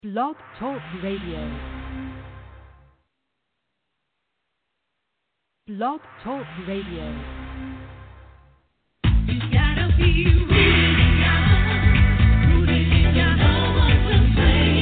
Blog Talk Radio. Blog Talk Radio. You gotta be rooted in your know what to say.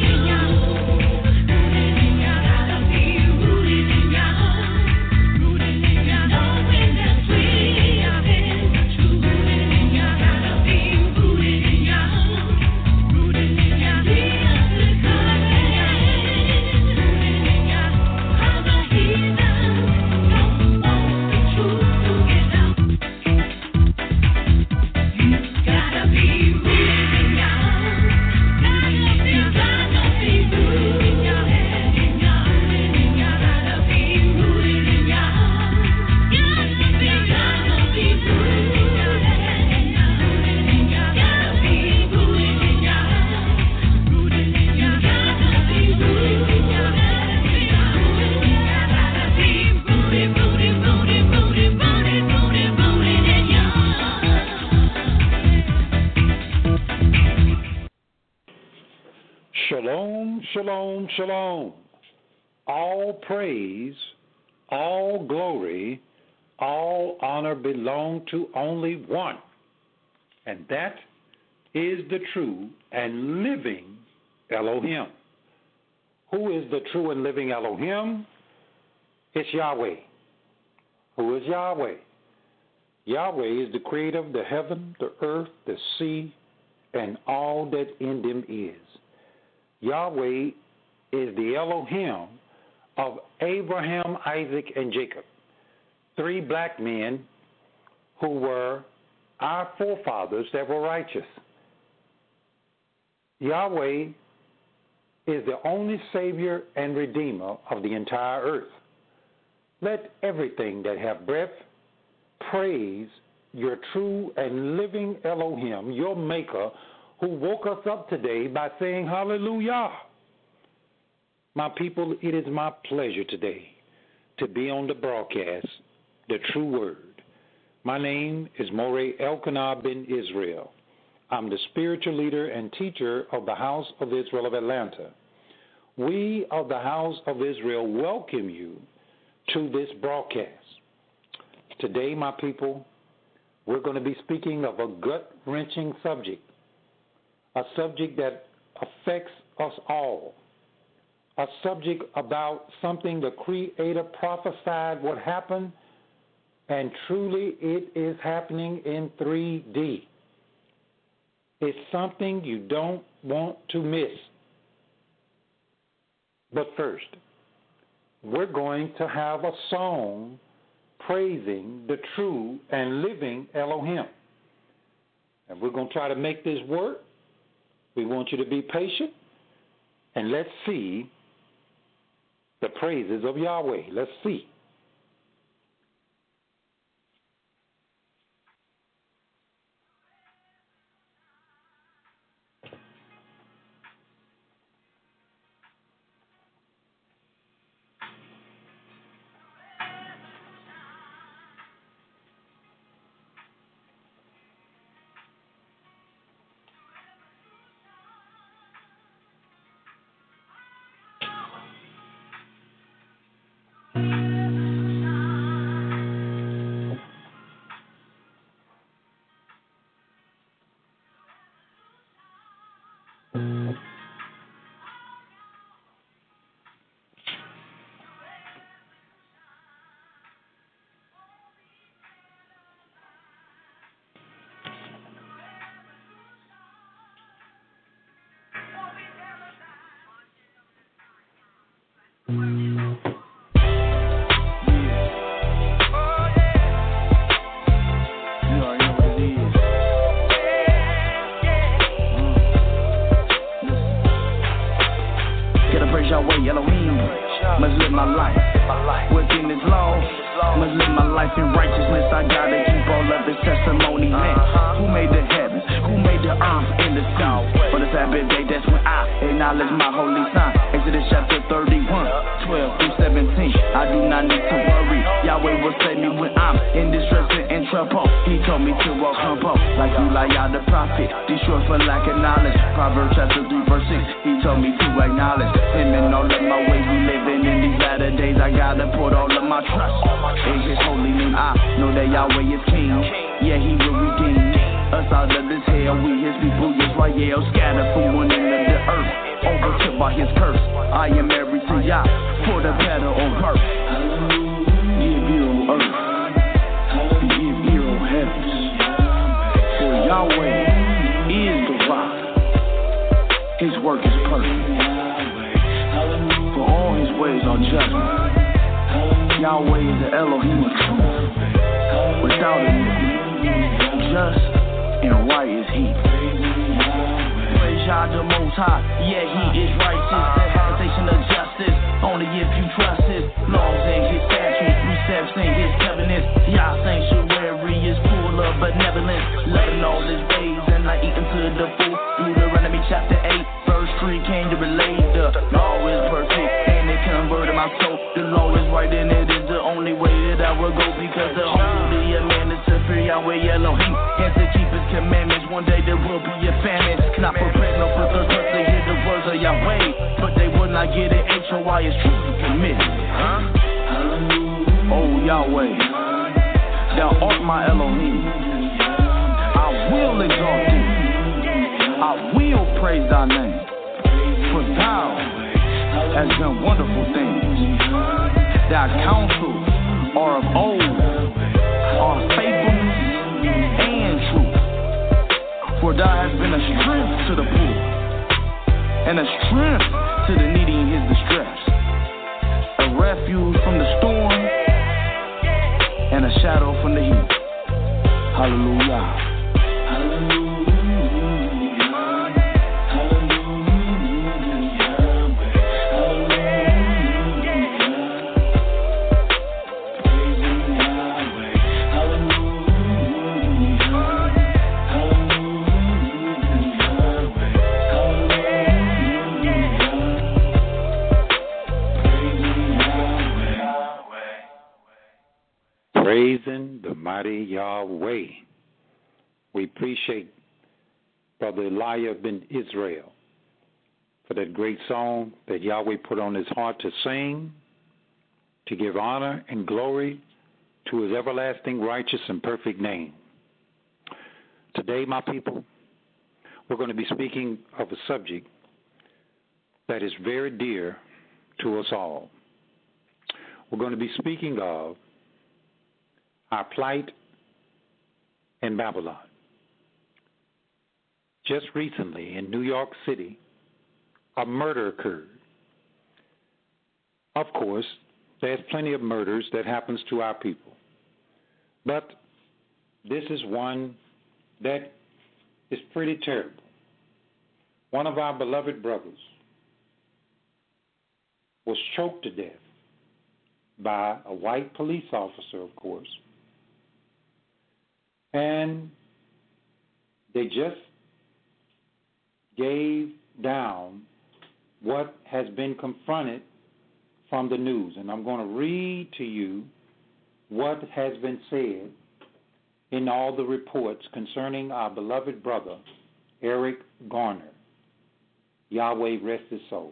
Shalom, shalom, shalom. All praise, all glory, all honor belong to only one, and that is the true and living Elohim. Who is the true and living Elohim? It's Yahweh. Who is Yahweh? Yahweh is the creator of the heaven, the earth, the sea, and all that in them is. Yahweh is the Elohim of Abraham, Isaac, and Jacob, three black men who were our forefathers that were righteous. Yahweh is the only Savior and Redeemer of the entire earth. Let everything that have breath praise your true and living Elohim, your Maker, who woke us up today by saying hallelujah. My people, it is my pleasure today to be on the broadcast, The True Word. My name is Morey Elkanah ben Israel. I'm the spiritual leader and teacher of the House of Israel of Atlanta. We of the House of Israel welcome you to this broadcast. Today, my people, we're going to be speaking of a gut-wrenching subject. A subject that affects us all. A subject about something the Creator prophesied would happen, and truly it is happening in 3D. It's something you don't want to miss. But first, we're going to have a song praising the true and living Elohim. And we're going to try to make this work. We want you to be patient, and let's see the praises of Yahweh. Let's see. In righteousness, I gotta keep all of his testimony. Man, who made the heavens? Who made the in the sea. For the Sabbath day, that's when I acknowledge my holy sign. Exodus chapter 31, 12 through 17. I do not need to worry. Yahweh will save me when I'm in distress and in trouble. He told me to walk humble, like Elijah the prophet, destroyed for lack of knowledge. Proverbs chapter 3, verse 6. He told me to acknowledge him in all of my ways. We living in these latter days. I gotta put all of my trust in his holy name. I know that Yahweh is king. Yeah, he will redeem us out of this hell. We his people, Israel, scattered from one end of the earth, overtook by his curse. I am everything, Yah, for the better on earth. Give ear, O earth. Give ear, O heavens. For Yahweh is the rock. His work is perfect. For all his ways are judgment. Yahweh is the Elohim of truth. Without iniquity, just and right is he. Praise Yah the Most High. Yeah, he is righteous. The habitation of justice. Only if you trust his laws and his statutes, precepts and his covenants. Yah sanctuary is full of benevolence, loving all his ways and not eating to the full. Deuteronomy chapter 8, verse 3 came to relate. The law is perfect and it converted my soul. The law is right and it is the only way that I will go, because the holy man is superior. Yahweh Elohim has to keep his commandments. One day there will be a famine, not for bread nor for thirst, but they hear the words of Yahweh, but they will not get it. HOI is truly committed. Oh Yahweh, thou art my Elohim. I will exalt thee. I will praise thy name, for thou hast done wonderful things. Thy counsels are of old, are faithfulness and truth. For thou hast been a strength to the poor, and a strength to the needy in his distress, a refuge from the storm, and a shadow from the heat. Hallelujah. Praising the mighty Yahweh. We appreciate Brother Elijah ben Israel for that great song that Yahweh put on his heart to sing, to give honor and glory to his everlasting, righteous, and perfect name. Today, my people, we're going to be speaking of a subject that is very dear to us all. We're going to be speaking of our plight in Babylon. Just recently in New York City, a murder occurred. Of course, there's plenty of murders that happens to our people. But this is one that is pretty terrible. One of our beloved brothers was choked to death by a white police officer, of course. And they just gave down what has been confronted from the news. And I'm going to read to you what has been said in all the reports concerning our beloved brother, Eric Garner. Yahweh rest his soul.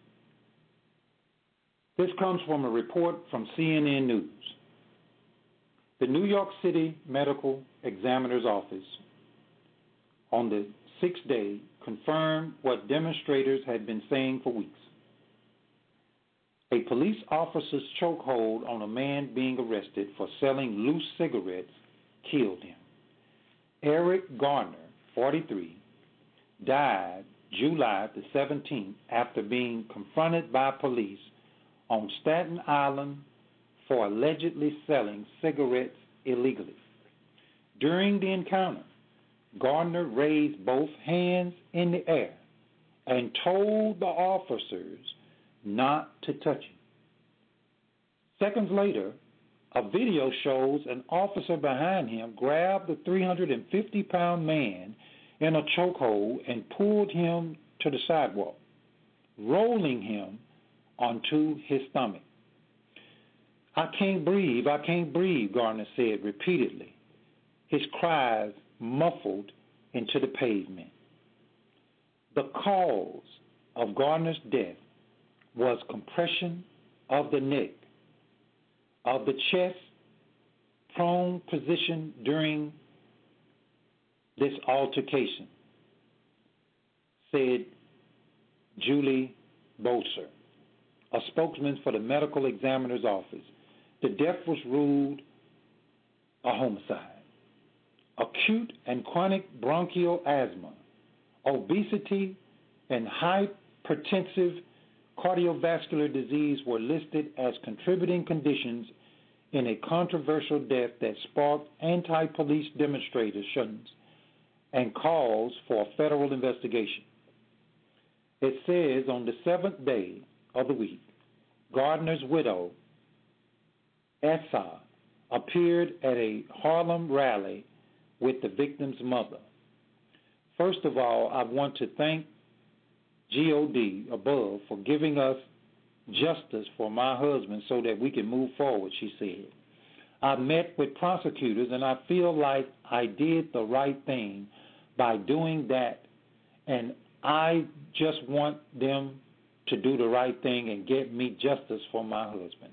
This comes from a report from CNN News. The New York City Medical Examiner's Office on the 6th day confirmed what demonstrators had been saying for weeks. A police officer's chokehold on a man being arrested for selling loose cigarettes killed him. Eric Garner, 43, died July the 17th after being confronted by police on Staten Island for allegedly selling cigarettes illegally. During the encounter, Gardner raised both hands in the air and told the officers not to touch him. Seconds later, a video shows an officer behind him grab the 350-pound man in a chokehold and pulled him to the sidewalk, rolling him onto his stomach. I can't breathe, Gardner said repeatedly, his cries muffled into the pavement. The cause of Gardner's death was compression of the neck, of the chest, prone position during this altercation, said Julie Bolser, a spokesman for the medical examiner's office. The death was ruled a homicide. Acute and chronic bronchial asthma, obesity, and hypertensive cardiovascular disease were listed as contributing conditions in a controversial death that sparked anti-police demonstrations and calls for a federal investigation. It says on the 7th day of the week, Gardner's widow, Essa, appeared at a Harlem rally with the victim's mother. First of all, I want to thank God above for giving us justice for my husband so that we can move forward, she said. I met with prosecutors and I feel like I did the right thing by doing that, and I just want them to do the right thing and get me justice for my husband.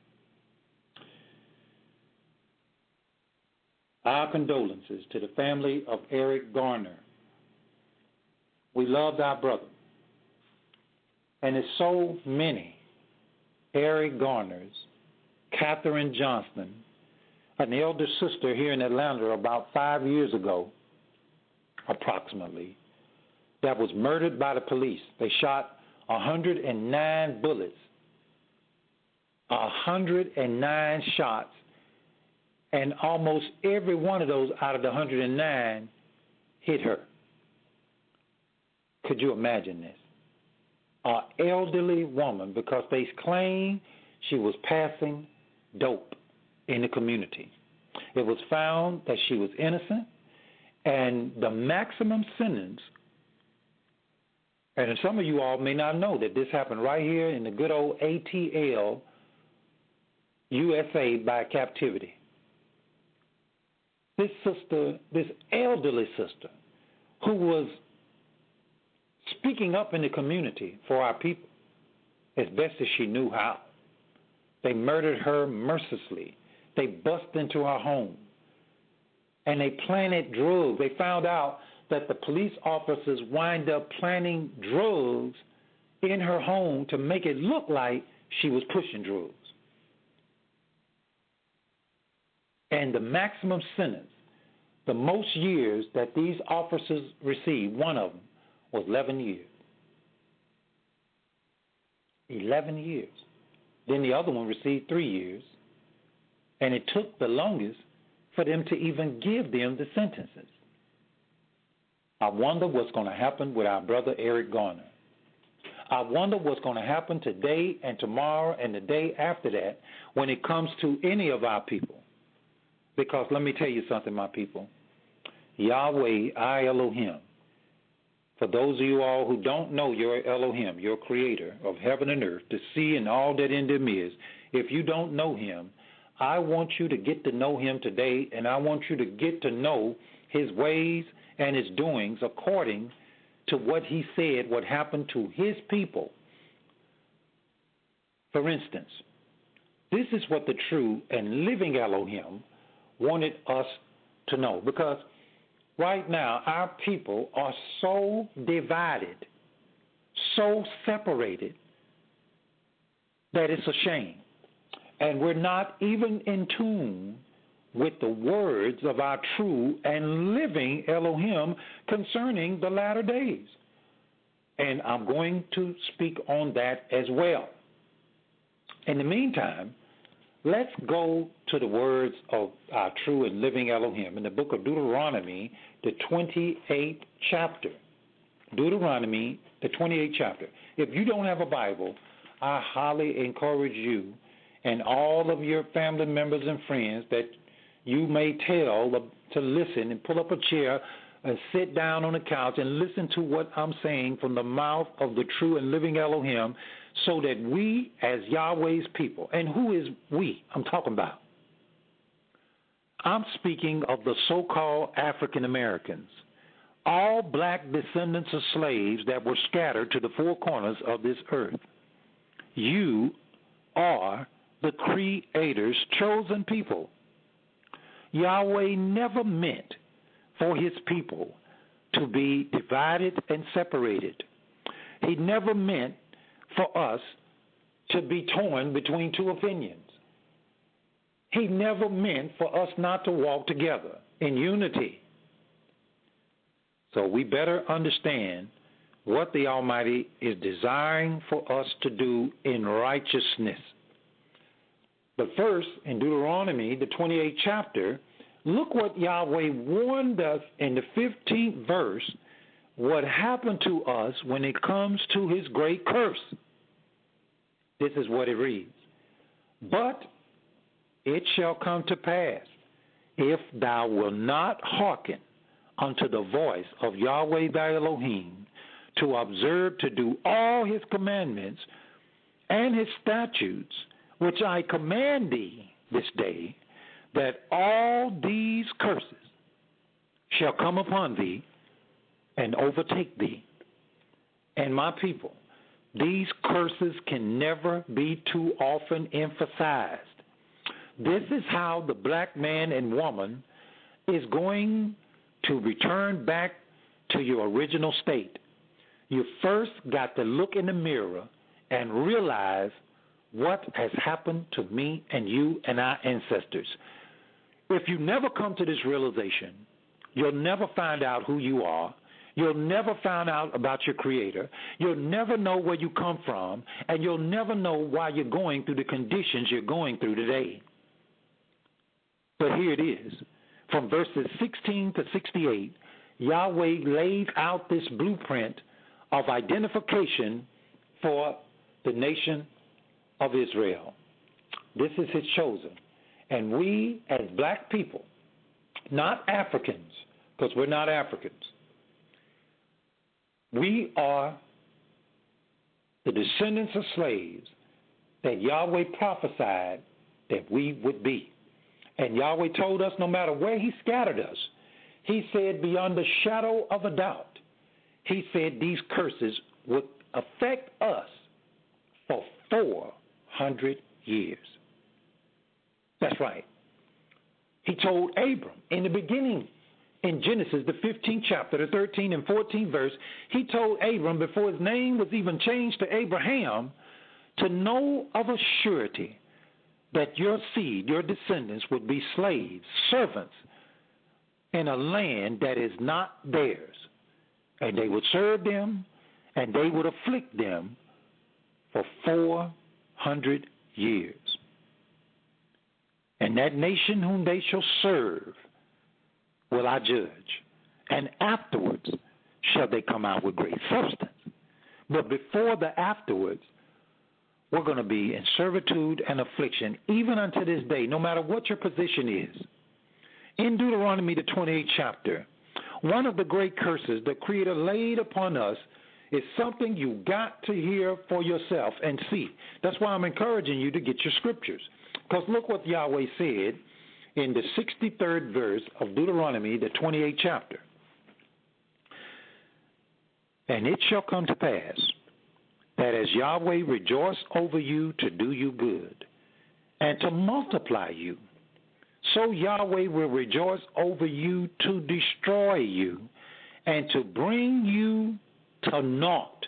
Our condolences to the family of Eric Garner. We loved our brother. And there's so many Eric Garners, Katherine Johnston, an elder sister here in Atlanta about 5 years ago, approximately, that was murdered by the police. They shot 109 bullets, 109 shots, and almost every one of those out of the 109 hit her. Could you imagine this? An elderly woman, because they claim she was passing dope in the community. It was found that she was innocent, and the maximum sentence, and some of you all may not know that this happened right here in the good old ATL, USA by captivity. This sister, this elderly sister, who was speaking up in the community for our people as best as she knew how. They murdered her mercilessly. They bust into her home, and they planted drugs. They found out that the police officers wind up planting drugs in her home to make it look like she was pushing drugs. And the maximum sentence, the most years that these officers received, one of them, was 11 years. 11 years. Then the other one received 3 years. And it took the longest for them to even give them the sentences. I wonder what's going to happen with our brother Eric Garner. I wonder what's going to happen today and tomorrow and the day after that when it comes to any of our people. Because let me tell you something, my people. Yahweh, I Elohim. For those of you all who don't know your Elohim, your creator of heaven and earth, the sea and all that in them is, if you don't know him, I want you to get to know him today, and I want you to get to know his ways and his doings according to what he said would happen to his people. For instance, this is what the true and living Elohim wanted us to know, because right now our people are so divided, so separated, that it's a shame. And we're not even in tune with the words of our true and living Elohim concerning the latter days. And I'm going to speak on that as well. In the meantime, let's go to the words of our true and living Elohim in the book of Deuteronomy, the 28th chapter. Deuteronomy, the 28th chapter. If you don't have a Bible, I highly encourage you and all of your family members and friends that you may tell to listen and pull up a chair and sit down on the couch and listen to what I'm saying from the mouth of the true and living Elohim, so that we as Yahweh's people, and who is we I'm talking about? I'm speaking of the so-called African Americans, all black descendants of slaves that were scattered to the four corners of this earth. You are the Creator's chosen people. Yahweh never meant for his people to be divided and separated. He never meant for us to be torn between two opinions. He never meant for us not to walk together in unity. So we better understand what the Almighty is desiring for us to do in righteousness. But first, in Deuteronomy, the 28th chapter, look what Yahweh warned us in the 15th verse, what happened to us when it comes to his great curse. This is what it reads. But it shall come to pass, if thou wilt not hearken unto the voice of Yahweh thy Elohim, to observe to do all his commandments and his statutes, which I command thee this day, that all these curses shall come upon thee and overtake thee. And my people, these curses can never be too often emphasized. This is how the black man and woman is going to return back to your original state. You first got to look in the mirror and realize what has happened to me and you and our ancestors. If you never come to this realization, you'll never find out who you are. You'll never find out about your Creator. You'll never know where you come from, and you'll never know why you're going through the conditions you're going through today. But here it is. From verses 16 to 68, Yahweh lays out this blueprint of identification for the nation of Israel. This is his chosen. And we, as black people, not Africans, because we're not Africans, we are the descendants of slaves that Yahweh prophesied that we would be. And Yahweh told us no matter where he scattered us, he said beyond the shadow of a doubt, he said these curses would affect us for 400 years. That's right. He told Abram in the beginning, in Genesis, the 15th chapter, the 13th and 14th verse, he told Abram before his name was even changed to Abraham, to know of a surety that your seed, your descendants, would be slaves, servants, in a land that is not theirs. And they would serve them, and they would afflict them for 400 years. And that nation whom they shall serve will I judge, and afterwards shall they come out with great substance. But before the afterwards, we're going to be in servitude and affliction, even unto this day, no matter what your position is. In Deuteronomy, the 28th chapter, one of the great curses the Creator laid upon us is something you got to hear for yourself and see. That's why I'm encouraging you to get your scriptures. Because look what Yahweh said in the 63rd verse of Deuteronomy, the 28th chapter. And it shall come to pass that as Yahweh rejoiced over you to do you good and to multiply you, so Yahweh will rejoice over you to destroy you and to bring you to naught.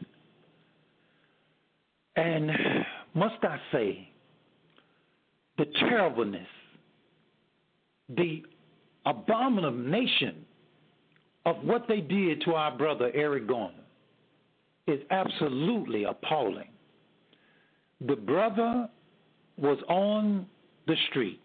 And must I say, the terribleness, the abomination of what they did to our brother Eric Garner is absolutely appalling. The brother was on the street,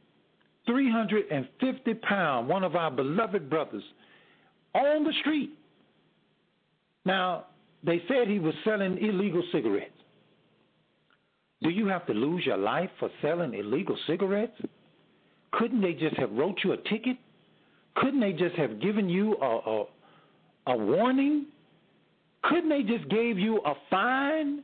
350 pounds, one of our beloved brothers, on the street. Now, they said he was selling illegal cigarettes. Do you have to lose your life for selling illegal cigarettes? Couldn't they just have wrote you a ticket Couldn't they just have given you a warning? Couldn't they just gave you a fine?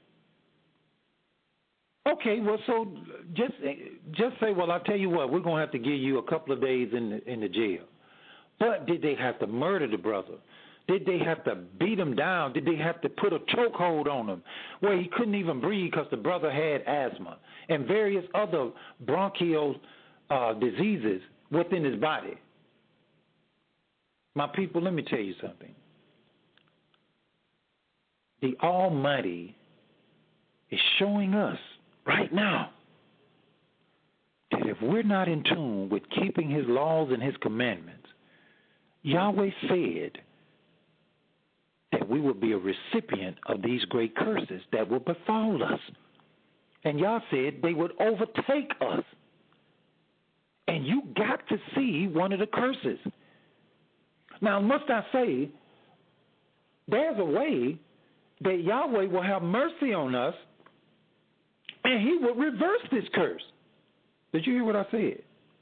Okay, well, so just say, well, I'll tell you what, we're going to have to give you a couple of days in the jail. But did they have to murder the brother? Did they have to beat him down? Did they have to put a chokehold on him where he couldn't even breathe because the brother had asthma and various other bronchial diseases within his body? My people, let me tell you something. The Almighty is showing us right now that if we're not in tune with keeping His laws and His commandments, Yahweh said that we will be a recipient of these great curses that will befall us. And Yah said they would overtake us. And you got to see one of the curses. Now, must I say, there's a way that Yahweh will have mercy on us and He will reverse this curse. Did you hear what I said?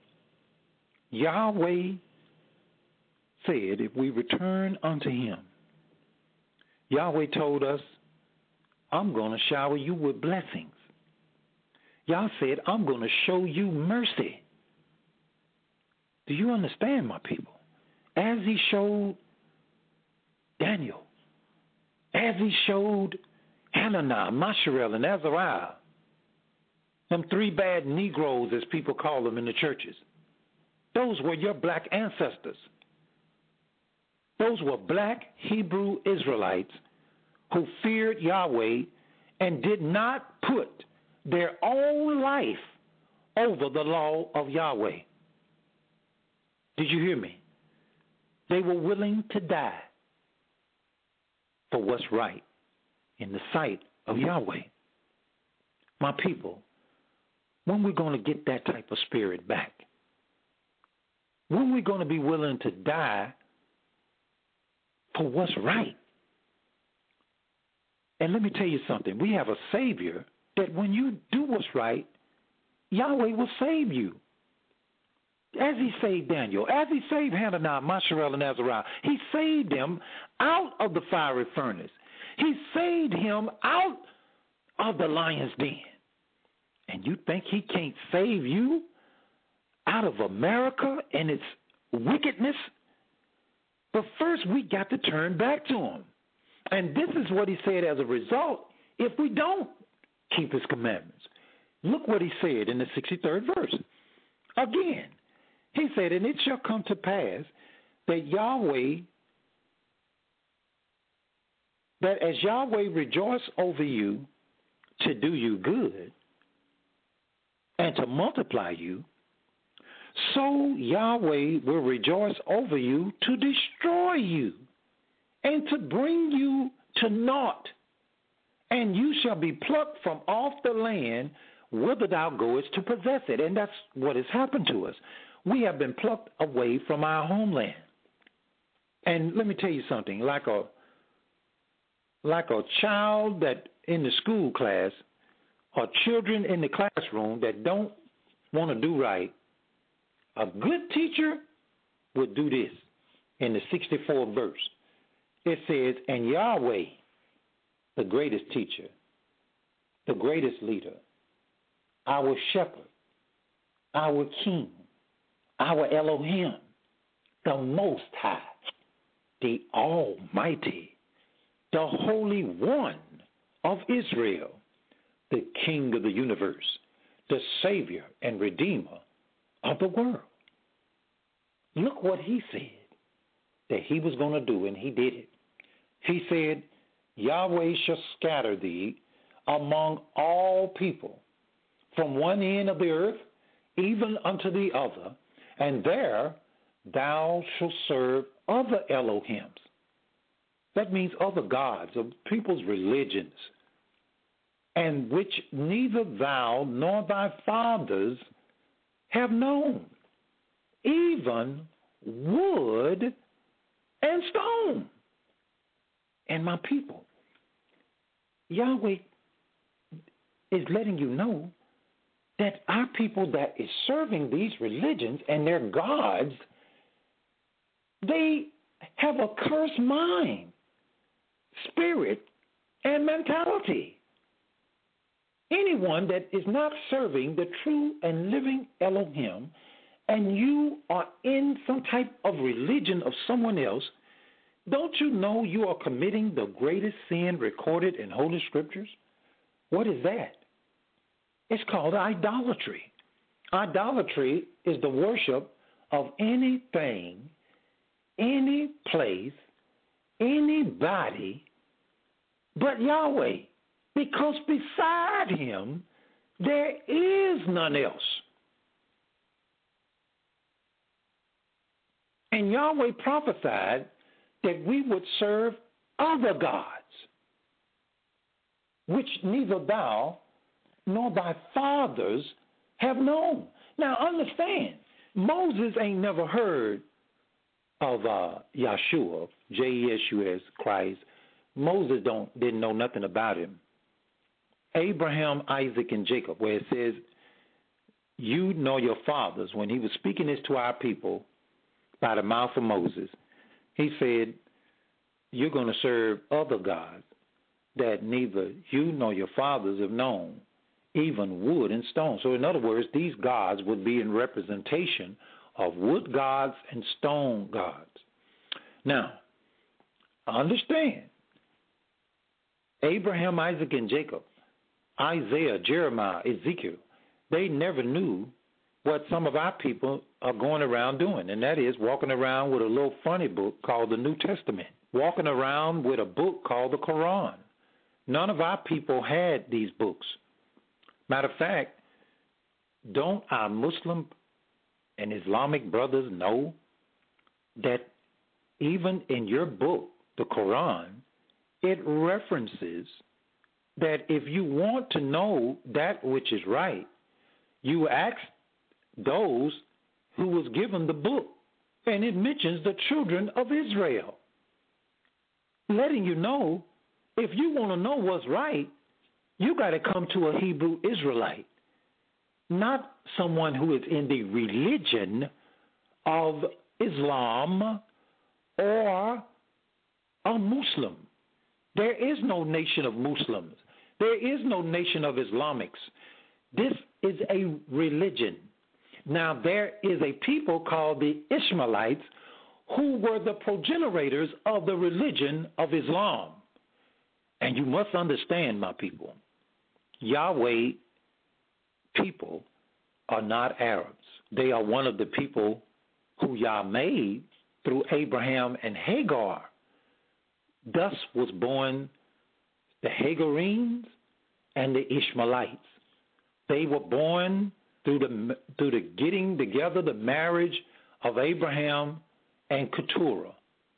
Yahweh said if we return unto Him, Yahweh told us, I'm going to shower you with blessings. Yah said, I'm going to show you mercy. Do you understand, my people? As He showed Daniel, as He showed Hananiah, Mishael, and Azariah, them three bad Negroes, as people call them in the churches, those were your black ancestors. Those were black Hebrew Israelites who feared Yahweh and did not put their own life over the law of Yahweh. Did you hear me? They were willing to die for what's right in the sight of Yahweh. My people, when we're going to get that type of spirit back? When we're going to be willing to die for what's right? And let me tell you something. We have a Savior that when you do what's right, Yahweh will save you. As He saved Daniel, as He saved Hananiah, Mishael, and Azariah, He saved them out of the fiery furnace. He saved him out of the lion's den. And you think He can't save you out of America and its wickedness? But first, we got to turn back to Him. And this is what He said as a result if we don't keep His commandments. Look what He said in the 63rd verse. Again, He said, and it shall come to pass that as Yahweh rejoice over you to do you good and to multiply you, so Yahweh will rejoice over you to destroy you and to bring you to naught. And you shall be plucked from off the land whither thou goest to possess it. And that's what has happened to us. We have been plucked away from our homeland. And let me tell you something, like a child that in the school class or children in the classroom that don't want to do right, a good teacher would do this in the 64th verse. It says, and Yahweh, the greatest teacher, the greatest leader, our shepherd, our king, our Elohim, the Most High, the Almighty, the Holy One of Israel, the King of the universe, the Savior and Redeemer of the world. Look what He said that He was going to do, and He did it. He said, Yahweh shall scatter thee among all people, from one end of the earth even unto the other, and there thou shalt serve other Elohims. That means other gods of people's religions, and which neither thou nor thy fathers have known, even wood and stone. And my people, Yahweh is letting you know that our people that is serving these religions and their gods They have a cursed mind, spirit, and mentality. Anyone that is not serving the true and living Elohim, and you are in some type of religion of someone else, don't you know you are committing the greatest sin recorded in Holy Scriptures? What is that? It's called idolatry. Idolatry is the worship of anything, any place, anybody but Yahweh, because beside him there is none else. And Yahweh prophesied that we would serve other gods, which neither thou nor thy fathers have known. Now understand, Moses ain't never heard of Yeshua, J-E-S-U-S, Christ. Moses didn't know nothing about him. Abraham, Isaac, and Jacob, where it says, you know your fathers, when he was speaking this to our people by the mouth of Moses, he said, you're going to serve other gods that neither you nor your fathers have known, even wood and stone. So in other words, these gods would be in representation of wood gods and stone gods. Now, understand, Abraham, Isaac, and Jacob, Isaiah, Jeremiah, Ezekiel, they never knew what some of our people are going around doing, and that is walking around with a little funny book called the New Testament, walking around with a book called the Quran. None of our people had these books. Matter of fact, don't our Muslim and Islamic brothers know that even in your book, the Quran, it references that if you want to know that which is right, you ask those who was given the book, and it mentions the children of Israel, letting you know if you want to know what's right, you got to come to a Hebrew Israelite, not someone who is in the religion of Islam or a Muslim. There is no nation of Muslims. There is no nation of Islamics. This is a religion. Now, there is a people called the Ishmaelites who were the progenitors of the religion of Islam. And you must understand, my people, Yahweh people are not Arabs. They are one of the people who Yah made through Abraham and Hagar. Thus was born the Hagarenes and the Ishmaelites. They were born through the getting together, the marriage of Abraham and Keturah.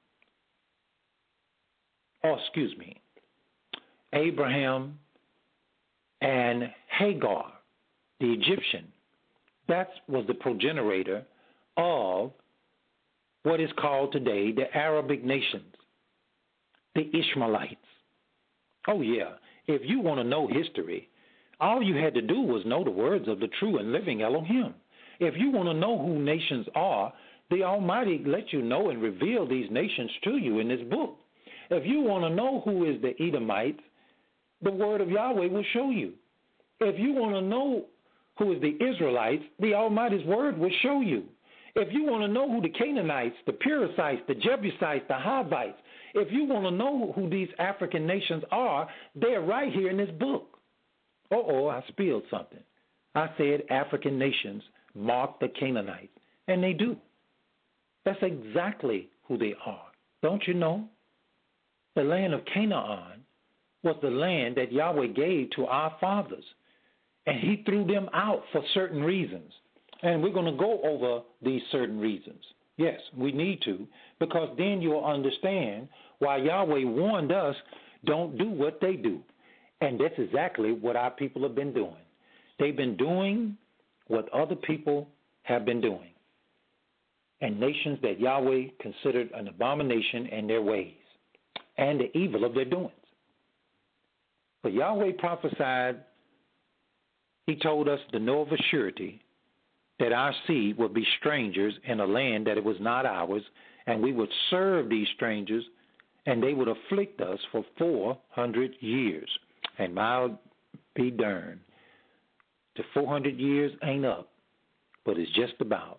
Abraham and Hagar, the Egyptian. That was the progenitor of what is called today the Arabic nations, the Ishmaelites. Oh, yeah. If you want to know history, all you had to do was know the words of the true and living Elohim. If you want to know who nations are, the Almighty let you know and reveal these nations to you in this book. If you want to know who is the Edomites, the word of Yahweh will show you. If you want to know who is the Israelites, the Almighty's word will show you. If you want to know who the Canaanites, the Perizzites, the Jebusites, the Hivites, if you want to know who these African nations are, they're right here in this book. I spilled something. I said African nations mark the Canaanites, and they do. That's exactly who they are. Don't you know? The land of Canaan was the land that Yahweh gave to our fathers, and he threw them out for certain reasons. And we're going to go over these certain reasons. Yes, we need to, because then you'll understand why Yahweh warned us, don't do what they do. And that's exactly what our people have been doing. They've been doing what other people have been doing, and nations that Yahweh considered an abomination in their ways and the evil of their doings. But Yahweh prophesied, he told us to know of a surety that our seed would be strangers in a land that it was not ours, and we would serve these strangers, and they would afflict us for 400 years. And I'll be darned. The 400 years ain't up, but it's just about.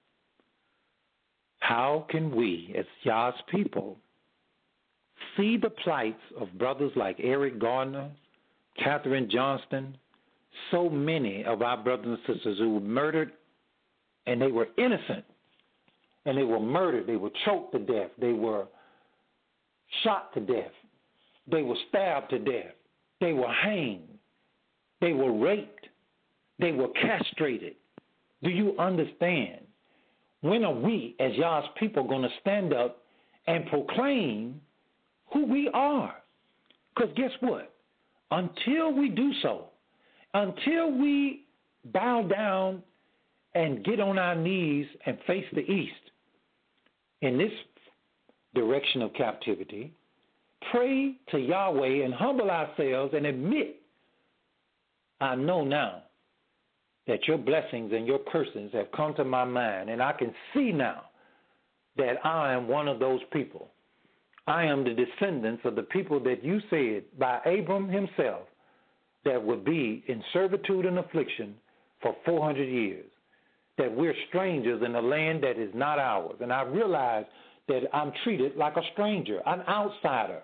How can we, as Yah's people, see the plights of brothers like Eric Gardner, Katherine Johnston, so many of our brothers and sisters who were murdered, and they were innocent, and they were murdered, they were choked to death, they were shot to death, they were stabbed to death, they were hanged, they were raped, they were castrated. Do you understand? When are we, as Yah's people, going to stand up and proclaim who we are? Because guess what? Until we do so, until we bow down and get on our knees and face the east in this direction of captivity, pray to Yahweh and humble ourselves and admit, I know now that your blessings and your cursings have come to my mind, and I can see now that I am one of those people. I am the descendants of the people that you said by Abram himself that would be in servitude and affliction for 400 years, that we're strangers in a land that is not ours. And I realize that I'm treated like a stranger, an outsider.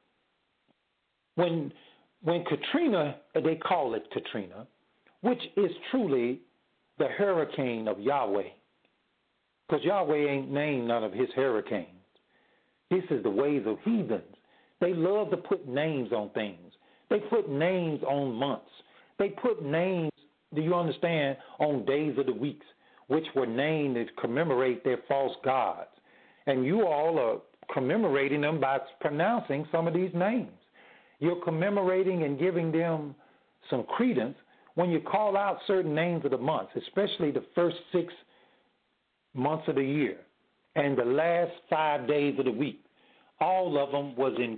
When Katrina, they call it Katrina, which is truly the hurricane of Yahweh, because Yahweh ain't named none of his hurricanes. This is the ways of heathens. They love to put names on things. They put names on months. They put names, do you understand, on days of the weeks, which were named to commemorate their false gods. And you all are commemorating them by pronouncing some of these names. You're commemorating and giving them some credence when you call out certain names of the months, especially the first 6 months of the year and the last 5 days of the week. All of them was in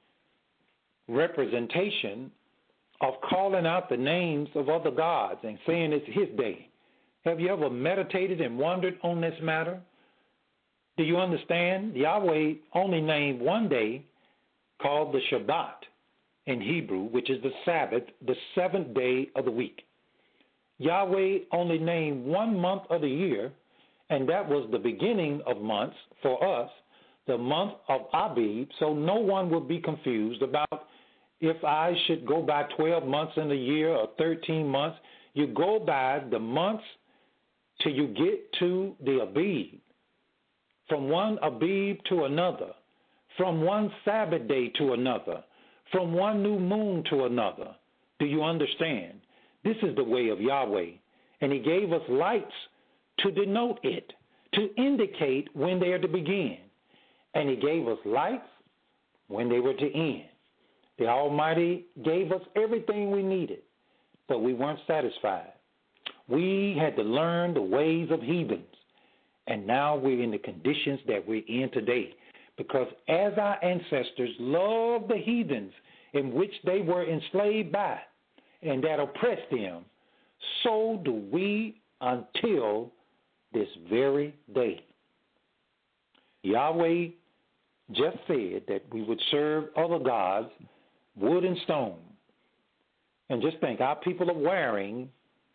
representation of calling out the names of other gods and saying it's his day. Have you ever meditated and wondered on this matter? Do you understand? Yahweh only named one day called the Shabbat in Hebrew, which is the Sabbath, the 7th day of the week. Yahweh only named 1 month of the year, and that was the beginning of months for us, the month of Abib, so no one would be confused about if I should go by 12 months in a year or 13 months. You go by the months till you get to the Abib, from one Abib to another, from one Sabbath day to another, from one new moon to another. Do you understand? This is the way of Yahweh, and he gave us lights to denote it, to indicate when they are to begin, and he gave us lights when they were to end. The Almighty gave us everything we needed, but we weren't satisfied. We had to learn the ways of heathens, and now we're in the conditions that we're in today. Because as our ancestors loved the heathens in which they were enslaved by and that oppressed them, so do we until this very day. Yahweh just said that we would serve other gods, wood and stone. And just think, our people are wearing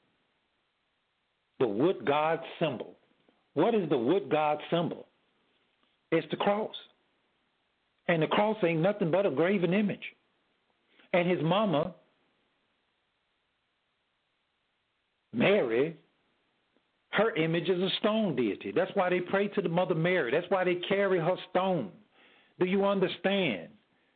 the wood god symbol. What is the wood god symbol? It's the cross. And the cross ain't nothing but a graven image. And his mama, Mary, her image is a stone deity. That's why they pray to the Mother Mary. That's why they carry her stone. Do you understand?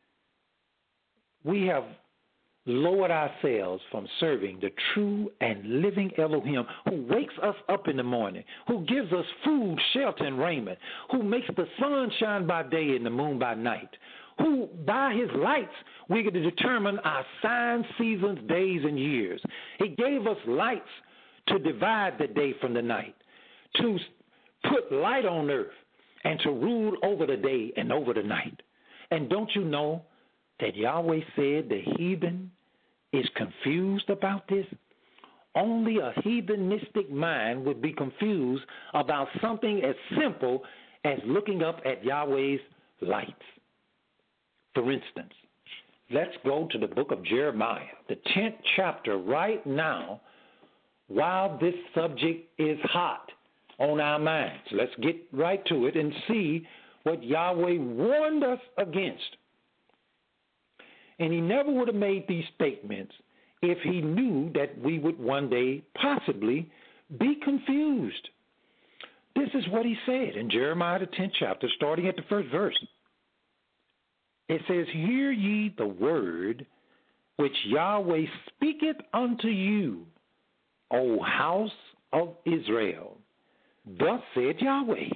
We have lowered ourselves from serving the true and living Elohim, who wakes us up in the morning, who gives us food, shelter, and raiment, who makes the sun shine by day and the moon by night, who by his lights we get to determine our signs, seasons, days, and years. He gave us lights to divide the day from the night, to put light on earth, and to rule over the day and over the night. And don't you know that Yahweh said the heathen is confused about this? Only a heathenistic mind would be confused about something as simple as looking up at Yahweh's lights. For instance, let's go to the book of Jeremiah, the 10th chapter right now, while this subject is hot on our minds. Let's get right to it and see what Yahweh warned us against. And he never would have made these statements if he knew that we would one day possibly be confused. This is what he said in Jeremiah, the 10th chapter, starting at the first verse. It says, "Hear ye the word which Yahweh speaketh unto you, O house of Israel. Thus said Yahweh,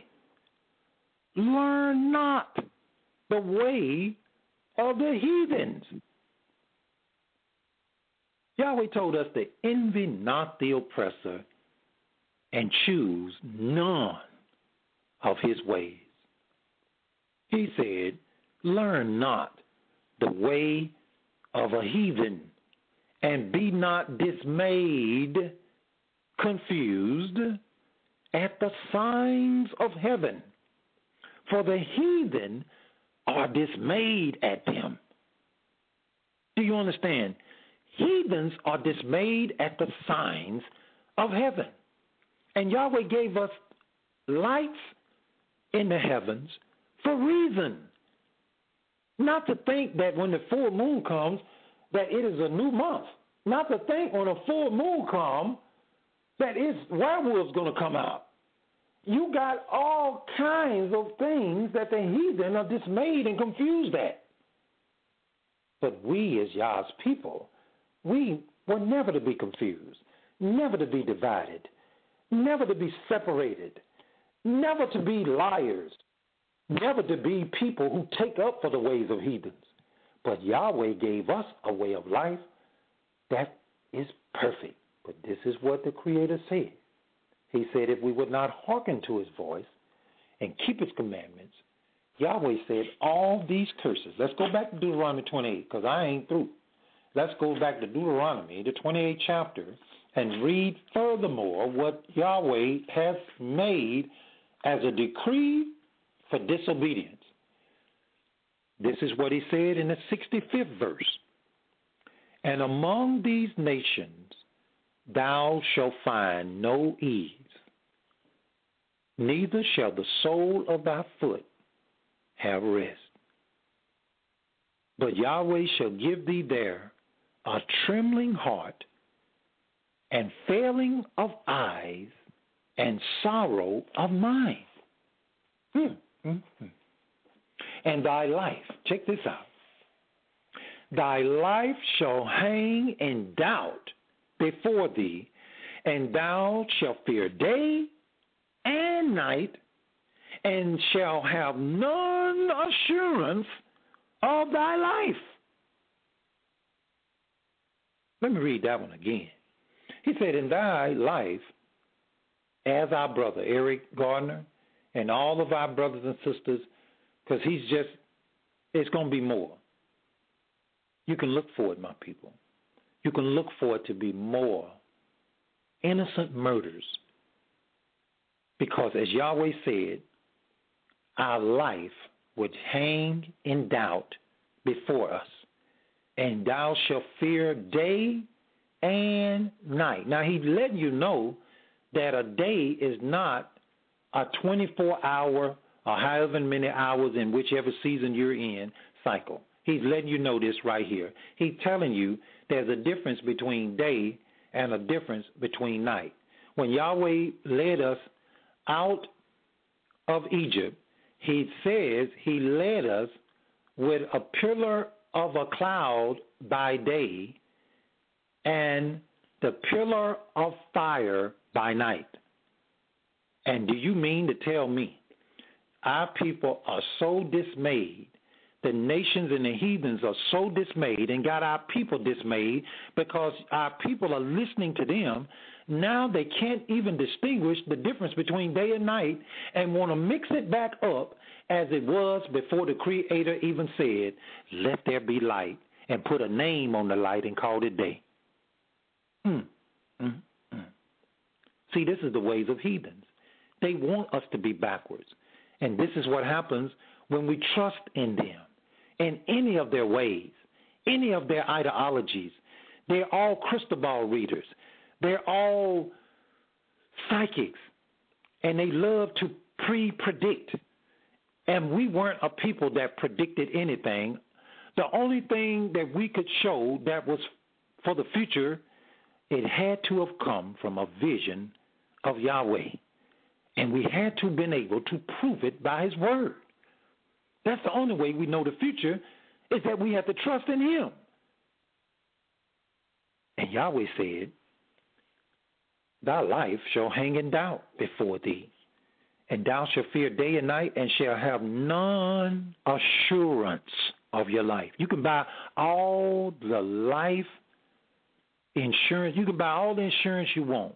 learn not the way of the heathens." Yahweh told us to envy not the oppressor and choose none of his ways. He said, learn not the way of a heathen, and be not dismayed, confused at the signs of heaven, for the heathen are dismayed at them. Do you understand? Heathens are dismayed at the signs of heaven. And Yahweh gave us lights in the heavens for reason. Not to think that when the full moon comes, that it is a new month. Not to think when a full moon comes, that it's werewolves going to come out. You got all kinds of things that the heathen are dismayed and confused at. But we as Yah's people, we were never to be confused, never to be divided, never to be separated, never to be liars, never to be people who take up for the ways of heathens. But Yahweh gave us a way of life that is perfect. But this is what the Creator said. He said if we would not hearken to his voice and keep his commandments, Yahweh said all these curses. Let's go back to Deuteronomy 28, because I ain't through. Let's go back to Deuteronomy, the 28th chapter, and read furthermore what Yahweh has made as a decree for disobedience. This is what he said in the 65th verse. And among these nations thou shalt find no ease, neither shall the sole of thy foot have rest. But Yahweh shall give thee there a trembling heart, and failing of eyes, and sorrow of mind. And thy life, check this out, thy life shall hang in doubt before thee, and thou shalt fear day and night, and shall have none assurance of thy life. Let me read that one again. He said, in thy life, as our brother Eric Gardner and all of our brothers and sisters, because it's going to be more. You can look for it, my people. You can look for it to be more innocent murders. Because as Yahweh said, our life would hang in doubt before us, and thou shalt fear day and night. Now, he's letting you know that a day is not a 24-hour or however many hours in whichever season you're in cycle. He's letting you know this right here. He's telling you there's a difference between day and a difference between night. When Yahweh led us out of Egypt, he says he led us with a pillar of a cloud by day and the pillar of fire by night. And do you mean to tell me our people are so dismayed, the nations and the heathens are so dismayed and got our people dismayed because our people are listening to them? Now they can't even distinguish the difference between day and night and want to mix it back up as it was before the Creator even said, let there be light, and put a name on the light and called it day. See, this is the ways of heathens. They want us to be backwards. And this is what happens when we trust in them, in any of their ways, any of their ideologies. They're all crystal ball readers. They're all psychics, and they love to pre-predict. And we weren't a people that predicted anything. The only thing that we could show that was for the future, it had to have come from a vision of Yahweh. And we had to have been able to prove it by his word. That's the only way we know the future, is that we have to trust in him. And Yahweh said, thy life shall hang in doubt before thee, and thou shalt fear day and night, and shall have none assurance of your life. You can buy all the life insurance. You can buy all the insurance you want.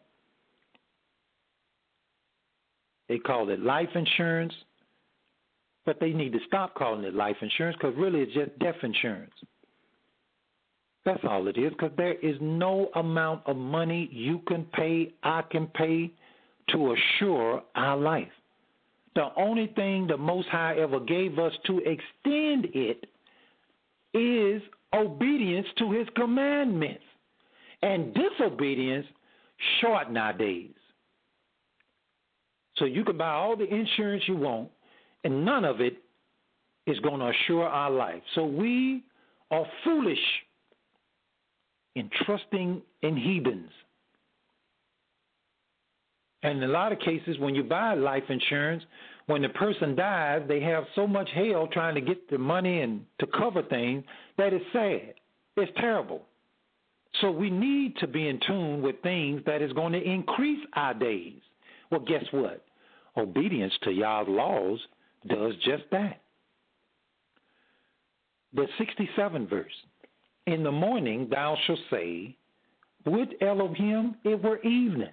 They call it life insurance, but they need to stop calling it life insurance, because really it's just death insurance. That's all it is, because there is no amount of money you can pay, I can pay, to assure our life. The only thing the Most High ever gave us to extend it is obedience to his commandments. And disobedience shorten our days. So you can buy all the insurance you want, and none of it is going to assure our life. So we are foolish in trusting in heathens. And in a lot of cases, when you buy life insurance, when the person dies, they have so much hell trying to get the money and to cover things that it's sad. It's terrible. So we need to be in tune with things that is going to increase our days. Well, guess what? Obedience to Yah's laws does just that. The 67th verse. In the morning thou shalt say, would Elohim it were evening.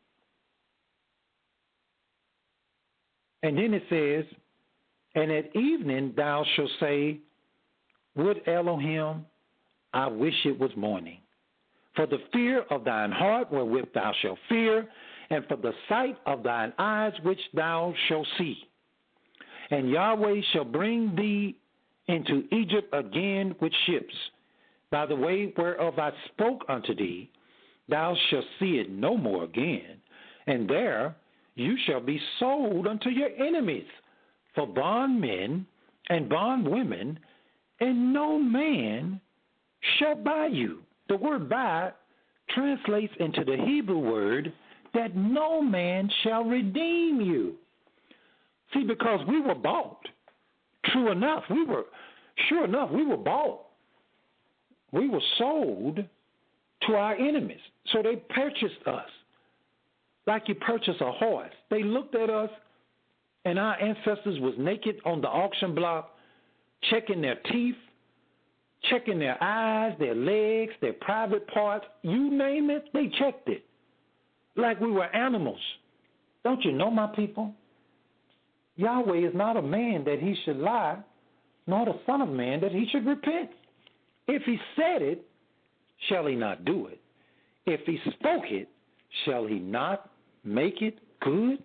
And then it says, and at evening thou shalt say, would Elohim, I wish it was morning. For the fear of thine heart wherewith thou shalt fear, and for the sight of thine eyes which thou shalt see. And Yahweh shall bring thee into Egypt again with ships. By the way whereof I spoke unto thee, thou shalt see it no more again. And there you shall be sold unto your enemies for bondmen and bondwomen, and no man shall buy you. The word buy translates into the Hebrew word that no man shall redeem you. See, because we were bought. Sure enough, we were bought. We were sold to our enemies. So they purchased us like you purchase a horse. They looked at us, and our ancestors was naked on the auction block, checking their teeth, checking their eyes, their legs, their private parts, you name it, they checked it. Like we were animals. Don't you know, my people? Yahweh is not a man that he should lie, nor the son of man that he should repent. If he said it, shall he not do it? If he spoke it, shall he not make it good?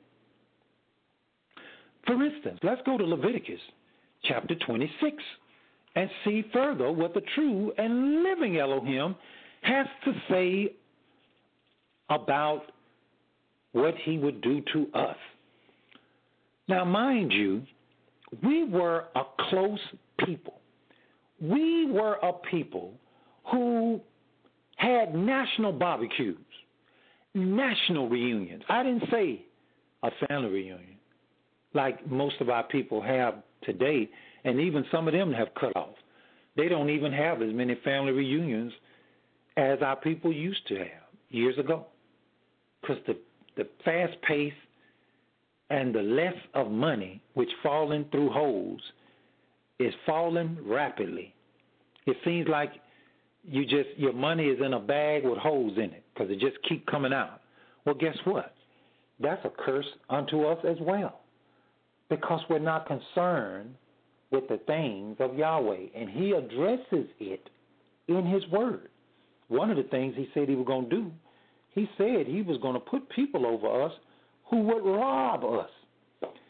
For instance, let's go to Leviticus chapter 26 and see further what the true and living Elohim has to say about what he would do to us. Now, mind you, we were a close people. We were a people who had national barbecues, national reunions. I didn't say a family reunion like most of our people have today, and even some of them have cut off. They don't even have as many family reunions as our people used to have years ago, because the fast pace and the less of money which falling through holes is falling rapidly. It seems like your money is in a bag with holes in it because it just keep coming out. Well, guess what? That's a curse unto us as well, because we're not concerned with the things of Yahweh, and he addresses it in his word. One of the things he said he was going to do, he said he was going to put people over us who would rob us.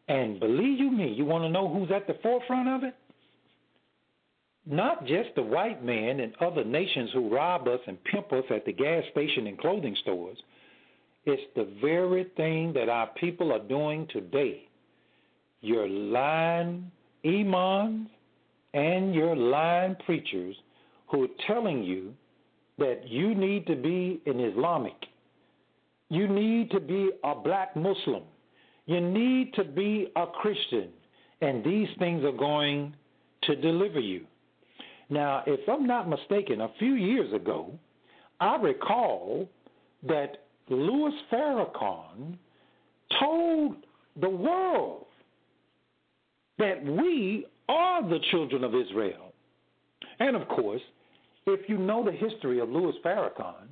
And believe you me, you want to know who's at the forefront of it? Not just the white man and other nations who rob us and pimp us at the gas station and clothing stores. It's the very thing that our people are doing today. Your lying imams and your lying preachers who are telling you that you need to be an Islamic. You need to be a black Muslim. You need to be a Christian. And these things are going to deliver you. Now, if I'm not mistaken, a few years ago, I recall that Louis Farrakhan told the world that we are the children of Israel. And of course, if you know the history of Louis Farrakhan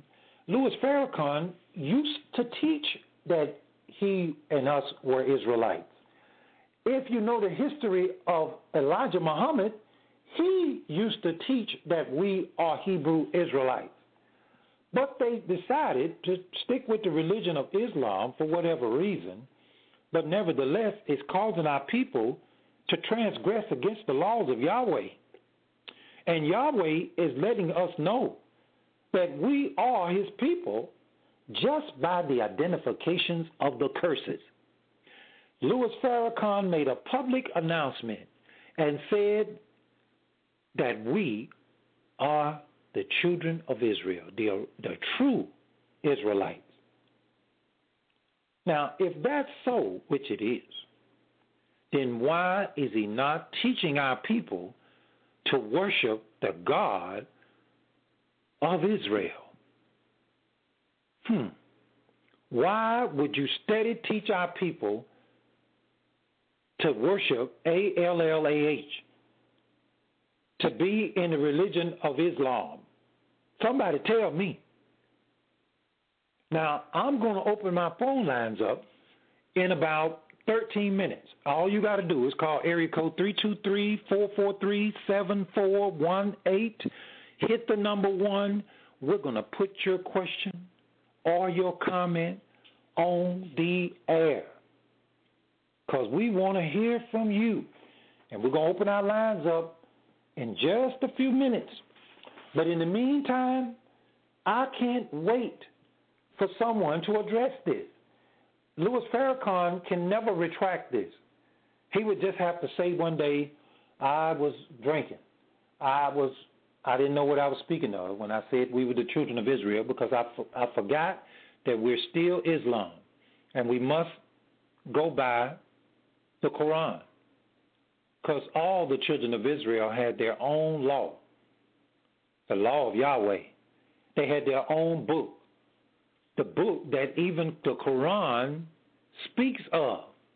used to teach that he and us were Israelites. If you know the history of Elijah Muhammad, he used to teach that we are Hebrew Israelites. But they decided to stick with the religion of Islam for whatever reason, but nevertheless, it's causing our people to transgress against the laws of Yahweh. And Yahweh is letting us know that we are his people just by the identifications of the curses. Louis Farrakhan made a public announcement and said that we are the children of Israel, the true Israelites. Now, if that's so, which it is, then why is he not teaching our people to worship the God of Israel? Why would you steady teach our people to worship ALLAH, to be in the religion of Islam? Somebody tell me. Now, I'm going to open my phone lines up in about 13 minutes. All you got to do is call area code 323-443-7418. Hit the number 1. We're going to put your question or your comment on the air because we want to hear from you. And we're going to open our lines up in just a few minutes. But in the meantime, I can't wait for someone to address this. Louis Farrakhan can never retract this. He would just have to say one day, I was drinking. I didn't know what I was speaking of when I said we were the children of Israel because I forgot that we're still Islam and we must go by the Quran because all the children of Israel had their own law, the law of Yahweh. They had their own book, the book that even the Quran speaks of.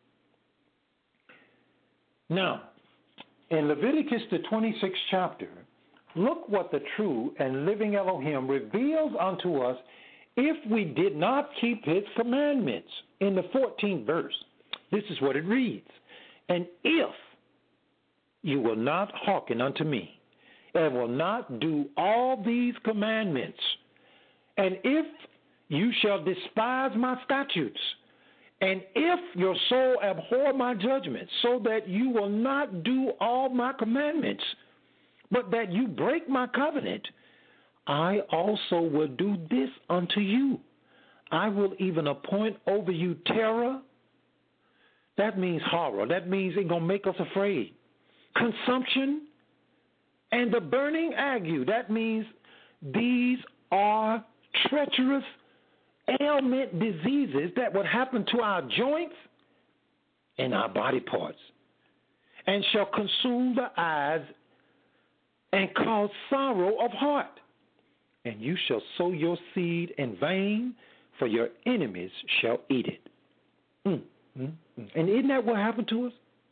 Now, in Leviticus, the 26th chapter, look what the true and living Elohim reveals unto us if we did not keep his commandments. In the 14th verse, this is what it reads. And if you will not hearken unto me, and will not do all these commandments, and if you shall despise my statutes, and if your soul abhor my judgments, so that you will not do all my commandments, but that you break my covenant, I also will do this unto you. I will even appoint over you terror. That means horror. That means it's going to make us afraid. Consumption and the burning ague. That means these are treacherous ailment diseases that would happen to our joints and our body parts and shall consume the eyes and cause sorrow of heart. And you shall sow your seed in vain, for your enemies shall eat it. And isn't that what happened to us?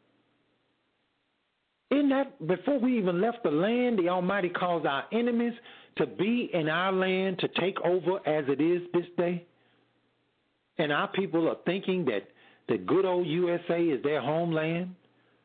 Isn't that before we even left the land, the Almighty caused our enemies to be in our land, to take over as it is this day? And our people are thinking that the good old USA is their homeland?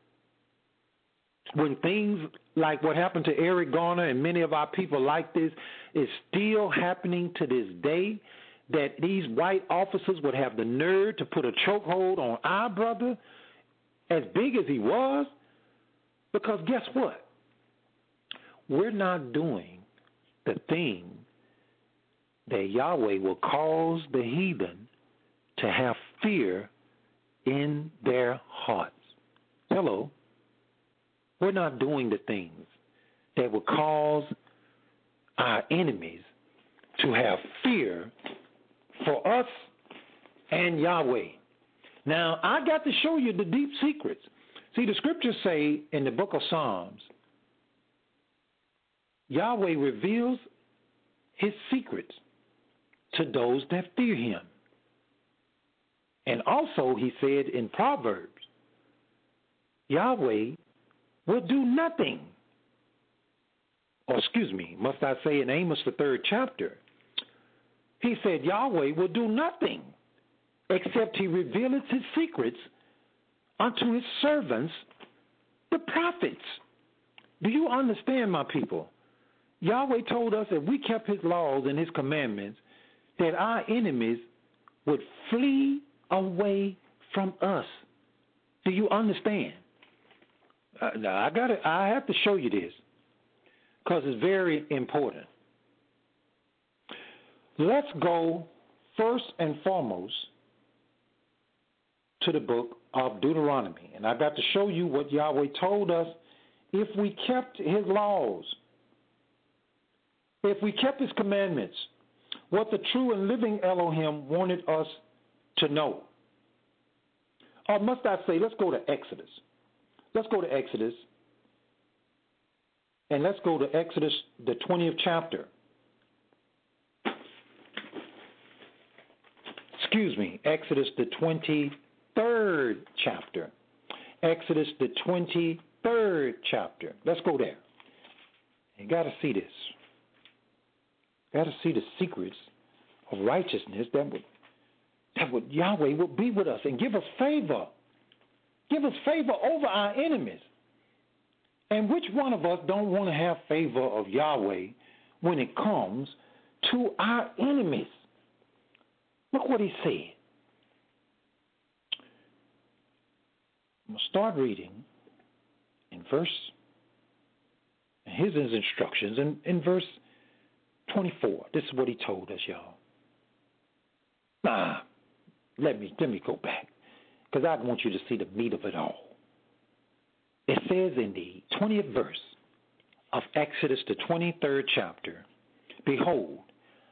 When things like what happened to Eric Garner and many of our people like this is still happening to this day, that these white officers would have the nerve to put a chokehold on our brother as big as he was? Because guess what? We're not doing the thing that Yahweh will cause the heathen to have fear in their hearts. Hello. We're not doing the things that will cause our enemies to have fear for us and Yahweh. Now, I got to show you the deep secrets. See, the scriptures say in the book of Psalms, Yahweh reveals his secrets to those that fear him. And also, he said in Proverbs, Yahweh will do nothing. Or excuse me, must I say in Amos, the 3rd chapter, he said Yahweh will do nothing except he revealeth his secrets unto his servants, the prophets. Do you understand, my people? Yahweh told us if we kept his laws and his commandments, that our enemies would flee away from us. Do you understand? Now, I have to show you this because it's very important. Let's go first and foremost to the book of Deuteronomy. And I got to show you what Yahweh told us if we kept his laws, if we kept his commandments, what the true and living Elohim wanted us to know. Or must I say, let's go to Exodus. Let's go to Exodus. And let's go to Exodus, the 20th chapter. Excuse me, Exodus, the 23rd chapter. Exodus, the 23rd chapter. Let's go there. You got to see this. Got to see the secrets of righteousness that would Yahweh will be with us and give us favor. Give us favor over our enemies. And which one of us don't want to have favor of Yahweh when it comes to our enemies? Look what he said. I'm going to start reading in his instructions in verse 24. This is what he told us, y'all. Let me go back, because I want you to see the meat of it all. It says in the 20th verse of Exodus, the 23rd chapter, behold,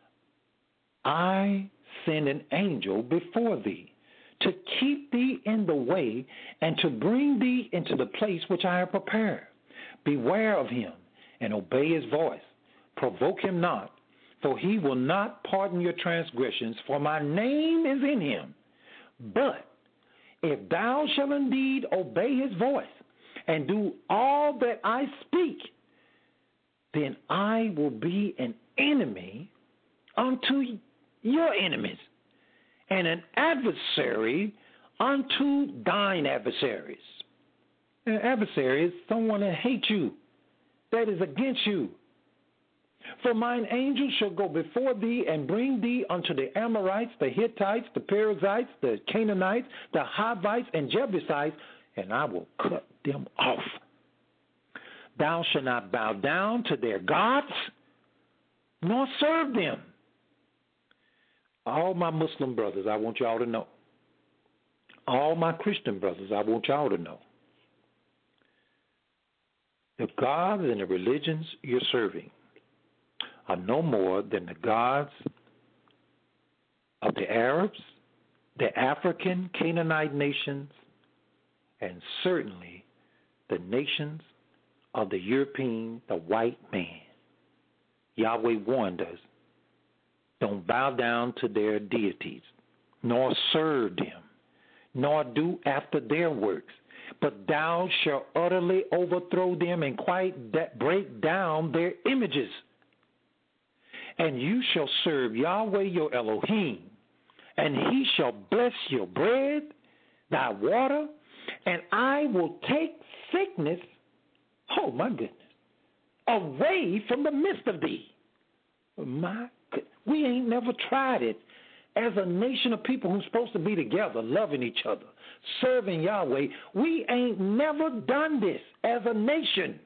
I send an angel before thee to keep thee in the way and to bring thee into the place which I have prepared. Beware of him and obey his voice. Provoke him not, for he will not pardon your transgressions, for my name is in him. But if thou shalt indeed obey his voice and do all that I speak, then I will be an enemy unto your enemies, and an adversary unto thine adversaries. An adversary is someone that hates you, that is against you. For mine angel shall go before thee and bring thee unto the Amorites, the Hittites, the Perizzites, the Canaanites, the Hivites, and Jebusites, and I will cut them off. Thou shalt not bow down to their gods, nor serve them. All my Muslim brothers, I want y'all to know. All my Christian brothers, I want y'all to know. The gods and the religions you're serving are no more than the gods of the Arabs, the African Canaanite nations, and certainly the nations of the European, the white man. Yahweh warned us, don't bow down to their deities, nor serve them, nor do after their works, but thou shalt utterly overthrow them and quite break down their images. And you shall serve Yahweh your Elohim, and he shall bless your bread, thy water, and I will take sickness, oh my goodness, away from the midst of thee. We ain't never tried it as a nation of people who's supposed to be together, loving each other, serving Yahweh, we ain't never done this as a nation.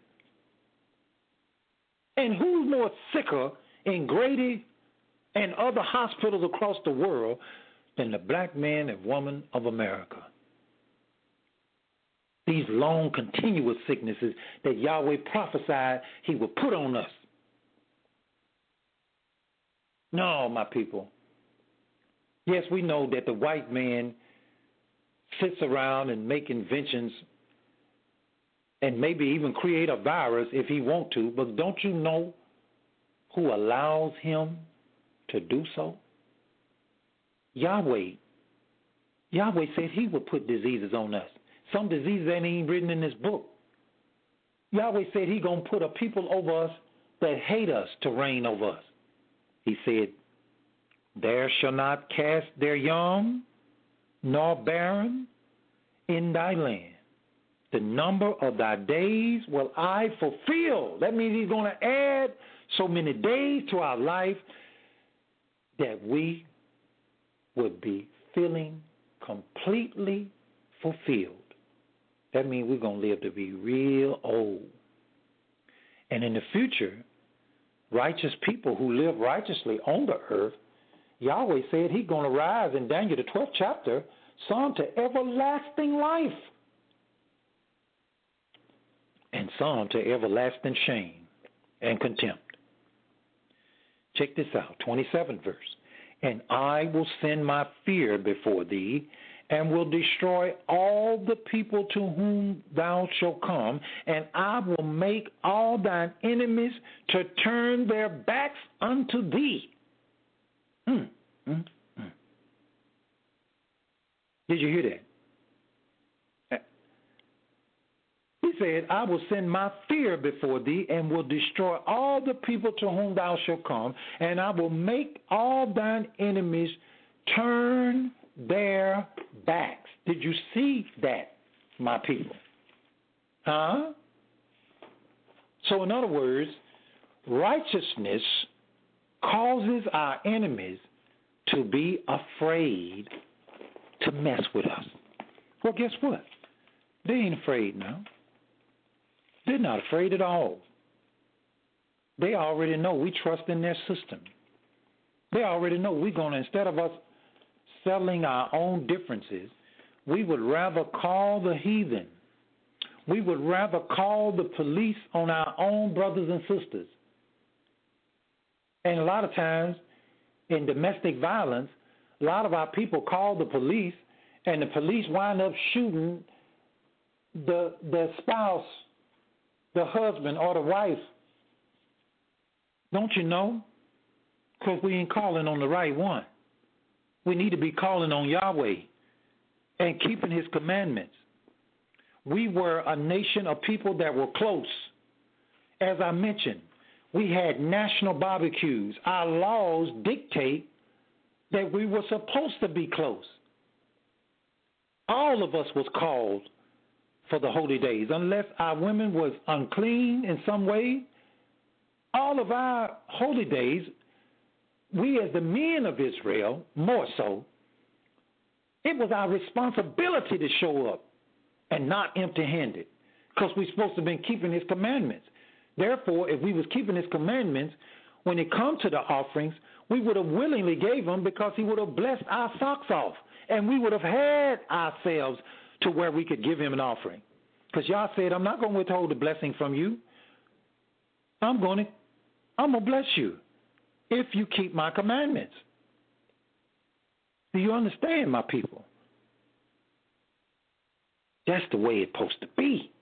And who's more sicker in Grady and other hospitals across the world than the black man and woman of America? These long, continuous sicknesses that Yahweh prophesied he would put on us. No, my people. Yes, we know that the white man sits around and make inventions and maybe even create a virus if he want to, but don't you know who allows him to do so? Yahweh. Yahweh said he would put diseases on us. Some diseases ain't even written in this book. Yahweh said he going to put a people over us that hate us to reign over us. He said, there shall not cast their young nor barren in thy land. The number of thy days will I fulfill. That means he's going to add so many days to our life that we would be feeling completely fulfilled. That means we're going to live to be real old. And in the future, righteous people who live righteously on the earth, Yahweh said he's going to rise in Daniel, the 12th chapter, some to everlasting life and some to everlasting shame and contempt. Check this out, 27th verse. And I will send my fear before thee, and will destroy all the people to whom thou shalt come, and I will make all thine enemies to turn their backs unto thee. Did you hear that? He said, I will send my fear before thee, and will destroy all the people to whom thou shalt come, and I will make all thine enemies turn their backs. Did you see that, my people? Huh? So in other words, righteousness causes our enemies to be afraid to mess with us. Well, guess what? They ain't afraid now. They're not afraid at all. They already know we trust in their system. They already know we're going to, instead of us settling our own differences, we would rather call the heathen. We would rather call the police on our own brothers and sisters. And a lot of times in domestic violence, a lot of our people call the police, and the police wind up shooting the spouse, the husband, or the wife. Don't you know? Because we ain't calling on the right one. We need to be calling on Yahweh and keeping his commandments. We were a nation of people that were close. As I mentioned, we had national barbecues. Our laws dictate that we were supposed to be close. All of us was called for the holy days. Unless our women was unclean in some way, all of our holy days, we as the men of Israel, more so, it was our responsibility to show up and not empty-handed, because we're supposed to have been keeping his commandments. Therefore, if we was keeping his commandments, when it come to the offerings, we would have willingly gave them, because he would have blessed our socks off, and we would have had ourselves to where we could give him an offering. Because Yah said, I'm not going to withhold the blessing from you. I'm going to bless you if you keep my commandments. Do you understand, my people? That's the way it's supposed to be.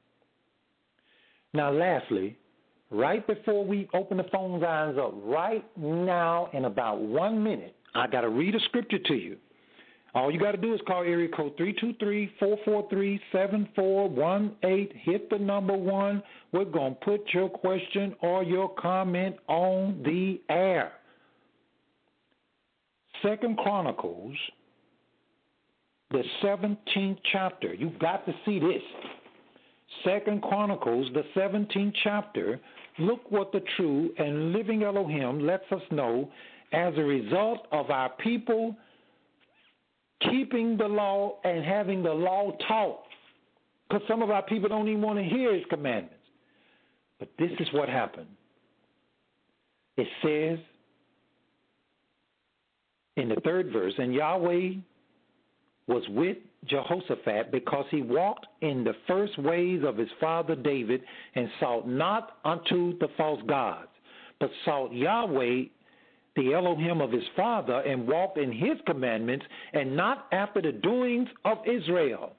Now, lastly, right before we open the phone lines up, right now in about 1 minute, I got to read a scripture to you. All you got to do is call area code 323-443-7418. Hit the number 1. We're going to put your question or your comment on the air. 2 Chronicles, the 17th chapter. You've got to see this. 2 Chronicles, the 17th chapter. Look what the true and living Elohim lets us know as a result of our people keeping the law and having the law taught. Because some of our people don't even want to hear his commandments. But this is what happened. It says in the 3rd verse, and Yahweh was with Jehoshaphat because he walked in the first ways of his father David and sought not unto the false gods, but sought Yahweh, the Elohim of his father, and walked in his commandments and not after the doings of Israel.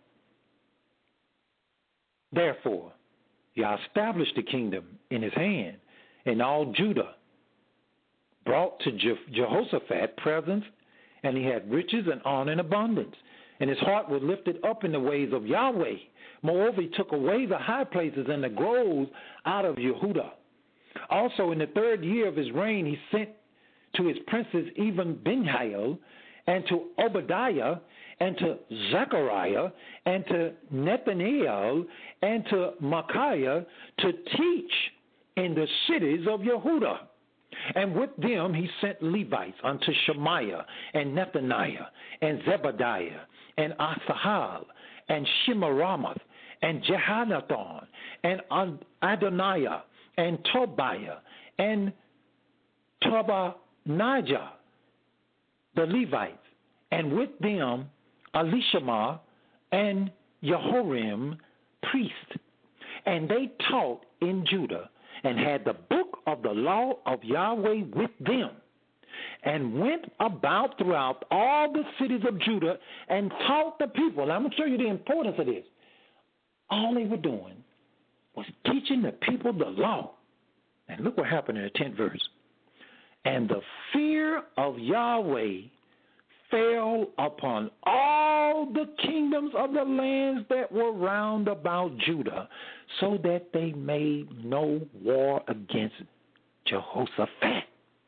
Therefore, Yah established the kingdom in his hand, and all Judah brought to Jehoshaphat presents, and he had riches and honor in abundance. And his heart was lifted up in the ways of Yahweh. Moreover, he took away the high places and the groves out of Yehudah. Also, in the 3rd year of his reign, he sent to his princes even Benhail, and to Obadiah, and to Zechariah, and to Nathaniel, and to Micaiah to teach in the cities of Yehudah. And with them he sent Levites unto Shemaiah, and Nethaniah, and Zebadiah, and Asahel, and Shemiramoth, and Jehanathon, and Adoniah, and Tobiah, and Tobadijah, the Levites, and with them Elishama and Jehoram, priest. And they taught in Judah, and had the book of the law of Yahweh with them, and went about throughout all the cities of Judah and taught the people. Now, I'm going to show you the importance of this. All they were doing was teaching the people the law. And look what happened in the 10th verse. And the fear of Yahweh fell upon all the kingdoms of the lands that were round about Judah, so that they made no war against Jehoshaphat.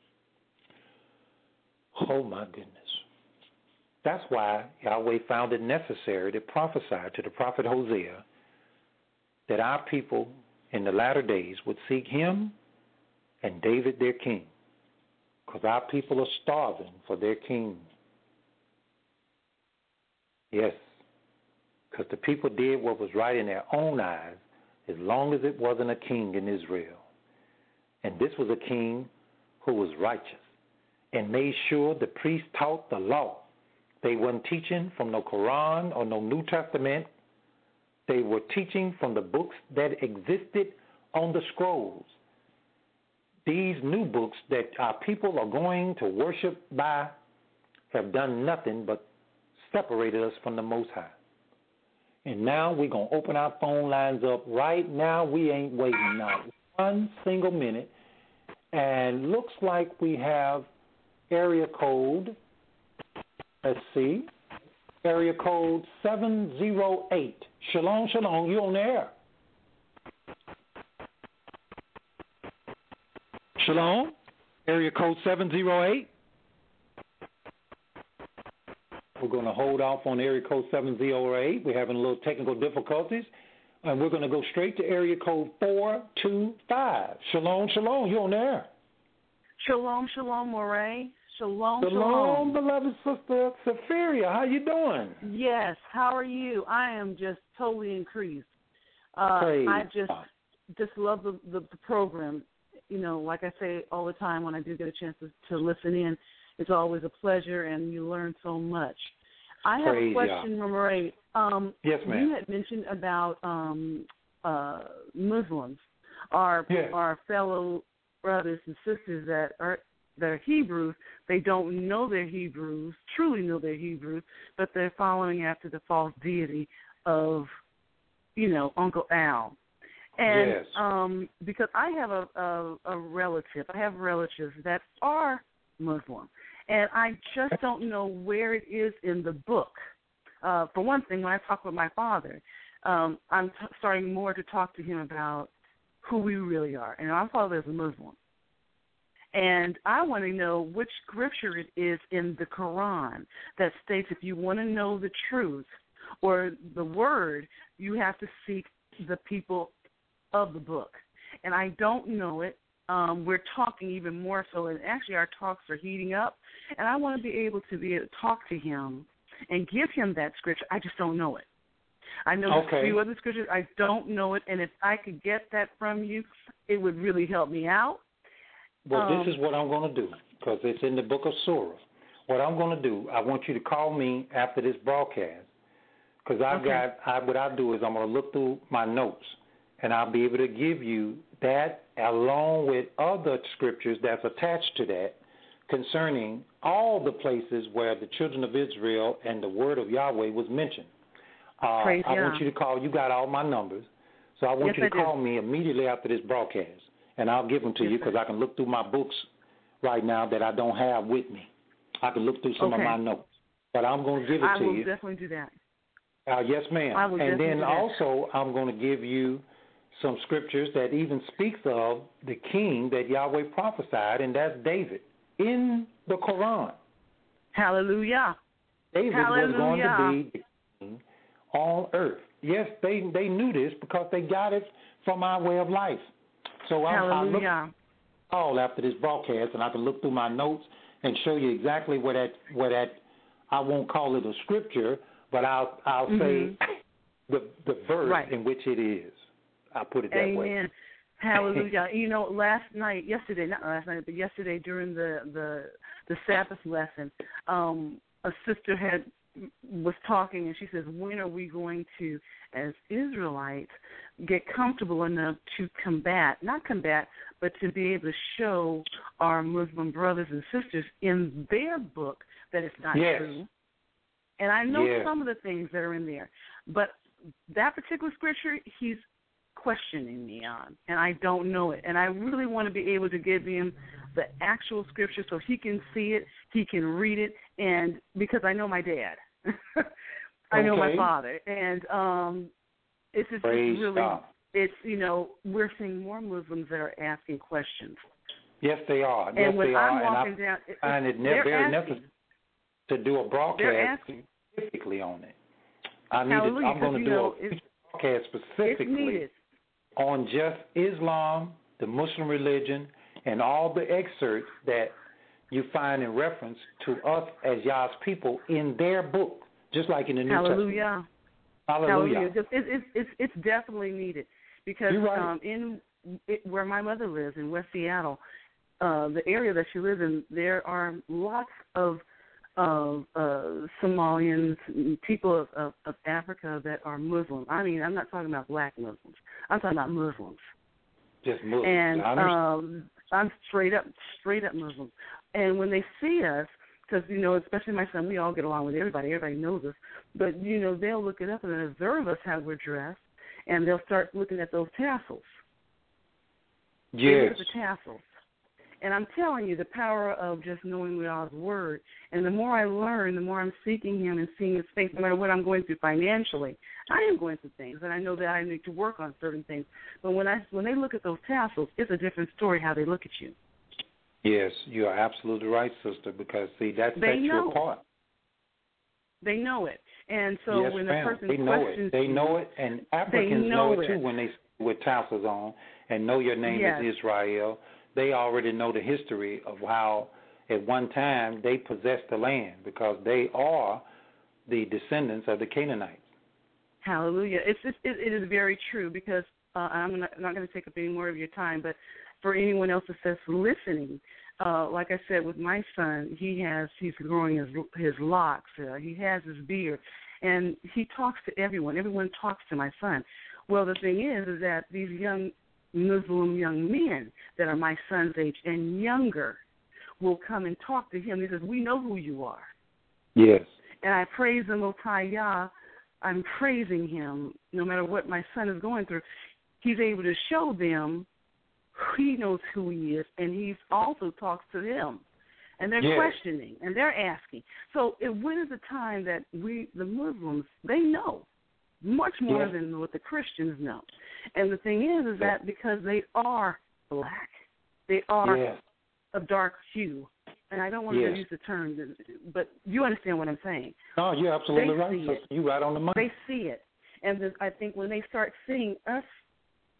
Oh, my goodness. That's why Yahweh found it necessary to prophesy to the prophet Hosea that our people in the latter days would seek him and David their king, because our people are starving for their king. Yes, because the people did what was right in their own eyes as long as it wasn't a king in Israel. And this was a king who was righteous and made sure the priests taught the law. They weren't teaching from no Quran or no New Testament. They were teaching from the books that existed on the scrolls. These new books that our people are going to worship by have done nothing but separated us from the Most High. And now we're going to open our phone lines up right now. We ain't waiting not one single minute. And looks like we have area code, let's see, area code 708. Shalom, shalom, you on the air. Shalom, area code 708. We're going to hold off on area code 708. We're having a little technical difficulties. And we're going to go straight to area code 425. Shalom, shalom, you're on there. Shalom, shalom, Moray. Shalom, shalom, beloved sister Saphiria. How you doing? Yes, how are you? I am just totally increased. Praise I just love the program. You know, like I say all the time when I do get a chance to listen in, it's always a pleasure, and you learn so much. I have a question, Moray. Yes, ma'am. You had mentioned about Muslims, our fellow brothers and sisters that are Hebrews. They don't know they're Hebrews, truly know they're Hebrews, but they're following after the false deity of, Uncle Al. And yes. Because I have a relative, I have relatives that are Muslim, and I just don't know where it is in the book. For one thing, when I talk with my father, I'm starting more to talk to him about who we really are. And my father is a Muslim. And I want to know which scripture it is in the Quran that states if you want to know the truth or the word, you have to seek the people of the book. And I don't know it. we're talking even more so, and actually our talks are heating up, and I want to be able to talk to him and give him that scripture. I just don't know it. I know a few other scriptures. I don't know it, and if I could get that from you, it would really help me out. Well, this is what I'm going to do, because it's in the book of Surah. What I'm going to do, I want you to call me after this broadcast, because what I'll do is I'm going to look through my notes, and I'll be able to give you that along with other scriptures that's attached to that concerning all the places where the children of Israel and the word of Yahweh was mentioned. I want you to call. You got all my numbers, so I want you to call me immediately after this broadcast, and I'll give them to you because I can look through my books right now that I don't have with me. I can look through some of my notes, but I'm going to give it to you. I will definitely do that. Yes, ma'am. I will and definitely then also I'm going to give you some scriptures that even speaks of the king that Yahweh prophesied, and that's David in the Quran. Hallelujah. David was going to be the king on earth. Yes, they knew this because they got it from our way of life. So I look all after this broadcast, and I can look through my notes and show you exactly where that I won't call it a scripture, but I'll say the verse in which it is. I'll put it that way. Amen. Hallelujah. You know, yesterday during the Sabbath lesson, a sister was talking, and she says, when are we going to, as Israelites, get comfortable enough to not combat, but to be able to show our Muslim brothers and sisters in their book that it's not true? And I know some of the things that are in there, but that particular scripture, he's questioning me on, and I don't know it. And I really want to be able to give him the actual scripture so he can see it, he can read it, and because I know my dad. I know my father. And it's just we're seeing more Muslims that are asking questions. Yes, they are. And when I'm walking down, find it very necessary to do a broadcast specifically on it. I'm going to do a broadcast specifically on just Islam, the Muslim religion, and all the excerpts that you find in reference to us as Yah's people in their book, just like in the New Testament. Hallelujah. It's definitely needed because where my mother lives in West Seattle, the area that she lives in, there are lots of Somalians, people of Africa that are Muslim. I mean, I'm not talking about black Muslims. I'm talking about Muslims. Just Muslims. And I'm straight up Muslim. And when they see us, because, especially my son, we all get along with everybody. Everybody knows us. But, they'll look it up and observe us how we're dressed, and they'll start looking at those tassels. Yes. Look at the tassels. And I'm telling you, the power of just knowing God's word. And the more I learn, the more I'm seeking him and seeing his face, no matter what I'm going through financially. I am going through things, and I know that I need to work on certain things. But when they look at those tassels, it's a different story how they look at you. Yes, you are absolutely right, sister, because, see, that sets you apart. They know it. And so when the person questions they know it, and Africans know it, too, when they with tassels on and know your name is Israel. They already know the history of how at one time they possessed the land because they are the descendants of the Canaanites. Hallelujah. It is very true because I'm not going to take up any more of your time, but for anyone else that's listening, like I said, with my son, he's growing his locks. He has his beard, and he talks to everyone. Everyone talks to my son. Well, the thing is that these Muslim young men that are my son's age and younger will come and talk to him. He says, we know who you are. Yes. And I praise the Most High Yah. I'm praising him no matter what my son is going through. He's able to show them he knows who he is, and he also talks to them. And they're questioning, and they're asking. So when is the time that we, the Muslims, they know much more than what the Christians know. And the thing is that because they are black, they are of dark hue. And I don't want to use the term, but you understand what I'm saying. No, you're absolutely right. You're right on the money. They see it. And I think when they start seeing us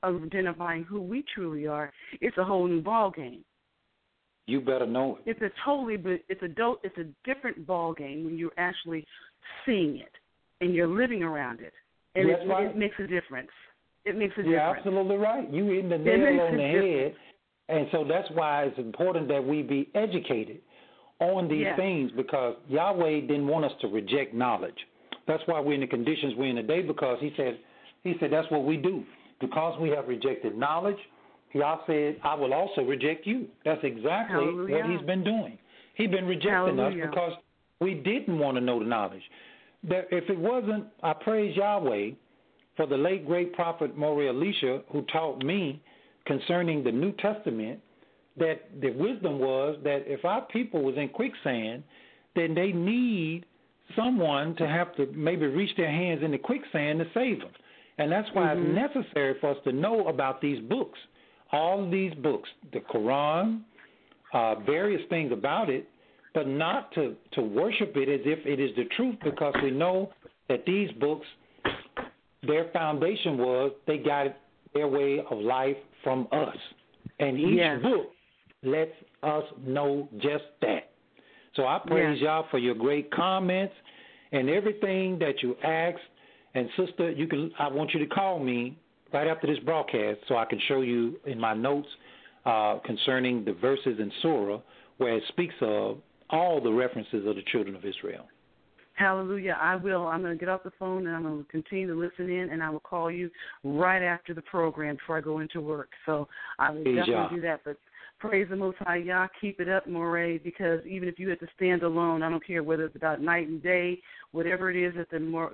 of identifying who we truly are, it's a whole new ball game. You better know it. It's a different ball game when you're actually seeing it and you're living around it, and it makes a difference. It makes a difference. You're absolutely right. You hit the nail on the head, and so that's why it's important that we be educated on these things, because Yahweh didn't want us to reject knowledge. That's why we're in the conditions we're in today, because he said that's what we do. Because we have rejected knowledge, Yah said, I will also reject you. That's exactly what he's been doing. He's been rejecting us because we didn't want to know the knowledge. If it wasn't, I praise Yahweh for the late great prophet Mori Elisha, who taught me concerning the New Testament, that the wisdom was that if our people was in quicksand, then they need someone to have to maybe reach their hands in the quicksand to save them. And that's why it's necessary for us to know about these books, all these books, the Quran, various things about it, but not to worship it as if it is the truth, because we know that these books, their foundation was they got their way of life from us. And each book lets us know just that. So I praise y'all for your great comments and everything that you asked. And sister, I want you to call me right after this broadcast so I can show you in my notes concerning the verses in Surah where it speaks of all the references of the children of Israel. Hallelujah. I will. I'm going to get off the phone and I'm going to continue to listen in, and I will call you right after the program before I go into work. So I will definitely do that. But praise the Most High Yah. Keep it up, Moray, because even if you have to stand alone, I don't care whether it's about night and day, whatever it is that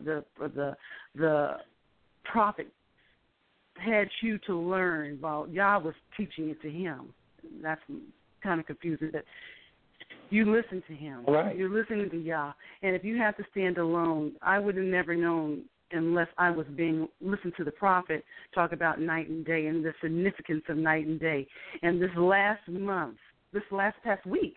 the prophet had you to learn, while Yah was teaching it to him. That's kind of confusing. But you listen to him. Right. You're listening to Yah. And if you have to stand alone, I would have never known unless I was listened to the prophet talk about night and day and the significance of night and day. And this last week,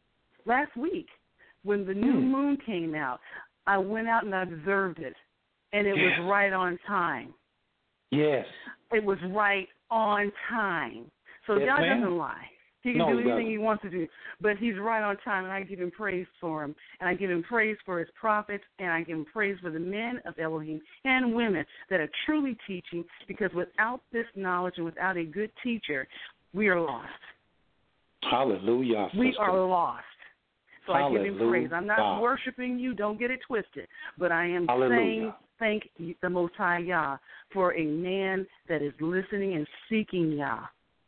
when the new moon came out, I went out and I observed it, and it was right on time. Yes. It was right on time. So Yah doesn't lie. He can do anything he wants to do, but he's right on time, and I give him praise for him. And I give him praise for his prophets, and I give him praise for the men of Elohim and women that are truly teaching, because without this knowledge and without a good teacher, we are lost. Hallelujah. We are lost. So I give him praise. I'm not worshiping you. Don't get it twisted. But I am saying thank the Most High Yah for a man that is listening and seeking Yah.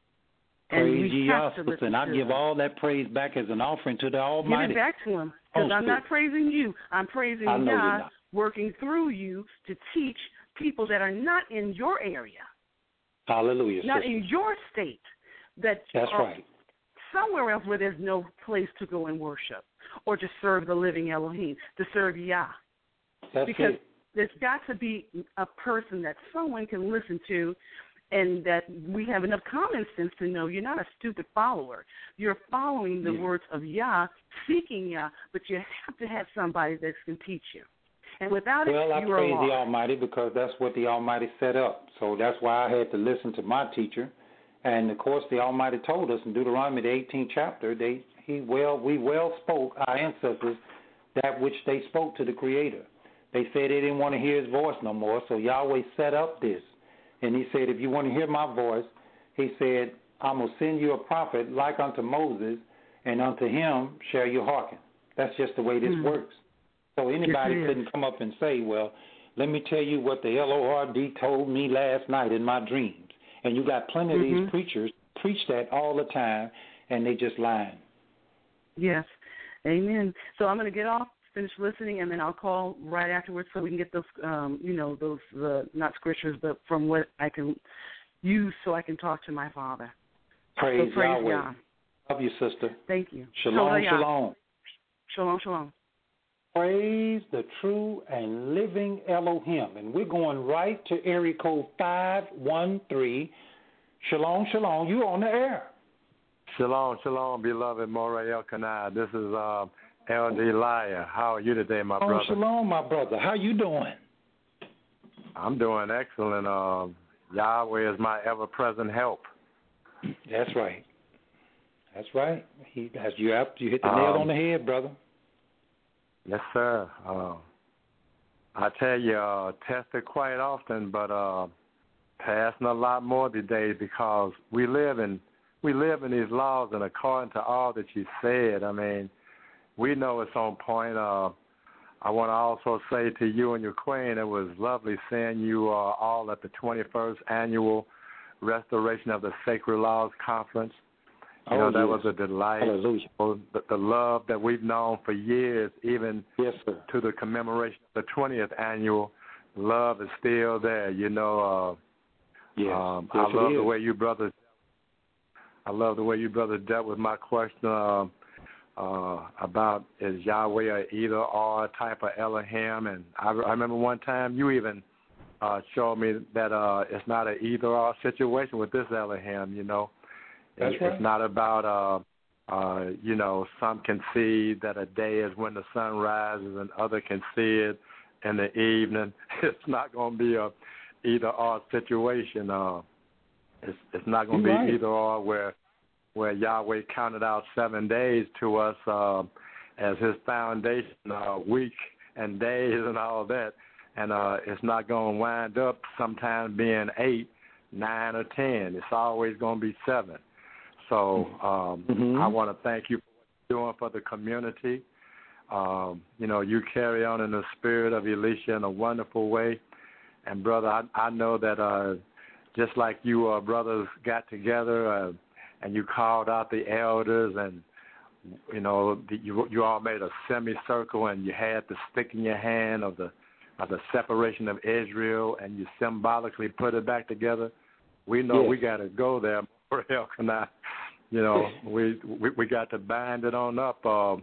Praise Yah, sister, and I give all that praise back as an offering to the Almighty. Give it back to him, because I'm not praising you. I'm praising Yah, working through you to teach people that are not in your area. Hallelujah, not sister. in your state. That's right. Somewhere else where there's no place to go and worship or to serve the living Elohim, to serve Yah. Because there's got to be a person that someone can listen to, and that we have enough common sense to know you're not a stupid follower. You're following the words of Yah, seeking Yah, but you have to have somebody that can teach you. And without I praise lost. the Almighty, because that's what the Almighty set up. So that's why I had to listen to my teacher. And, of course, the Almighty told us in Deuteronomy, the 18th chapter, we well spoke, our ancestors, that which they spoke to the Creator. They said they didn't want to hear his voice no more, so Yahweh set up this. And he said, if you want to hear my voice, he said, I'm going to send you a prophet like unto Moses, and unto him shall you hearken. That's just the way this works. So anybody couldn't come up and say, well, let me tell you what the Lord told me last night in my dreams. And you got plenty of these preachers preach that all the time, and they just lying. Yes. Amen. So I'm going to get off, finish listening, and then I'll call right afterwards so we can get those, not scriptures, but from what I can use so I can talk to my Father. Praise Yahweh. Yah. Love you, sister. Thank you. Shalom, shalom. Shalom, shalom. Praise the true and living Elohim. And we're going right to area code 513. Shalom, shalom. You on the air. Shalom, shalom, beloved Moray Elkanah. This is Elder Elijah. How are you today, my brother? Shalom, my brother. How you doing? I'm doing excellent. Yahweh is my ever-present help. That's right. That's right. You hit the nail on the head, brother. Yes, sir. I tell you, tested quite often, but passing a lot more these days because we live in these laws, and according to all that you said, I mean, we know it's on point. I want to also say to you and your queen, it was lovely seeing you all at the 21st Annual Restoration of the Sacred Laws Conference. You know, that was a delight. Hallelujah. The love that we've known for years, even to the commemoration of the 20th Annual, love is still there. You know, I love the way you brothers dealt with my question about is Yahweh an either-or type of Elohim. And I remember one time you even showed me that it's not an either-or situation with this Elohim, you know. That's right. It's not about, you know, some can see that a day is when the sun rises and other can see it in the evening. It's not going to be a either-or situation. It's not going to be either-or where Yahweh counted out 7 days to us as his foundation, week and days and all that. And it's not going to wind up sometimes being 8, 9, or 10. It's always going to be 7. So I want to thank you for what you're doing for the community. You know, you carry on in the spirit of Elisha in a wonderful way. And, brother, I know that just like you brothers got together and you called out the elders and, you know, you all made a semicircle and you had the stick in your hand of the separation of Israel and you symbolically put it back together. We know we got to go there. You know, we got to bind it on up,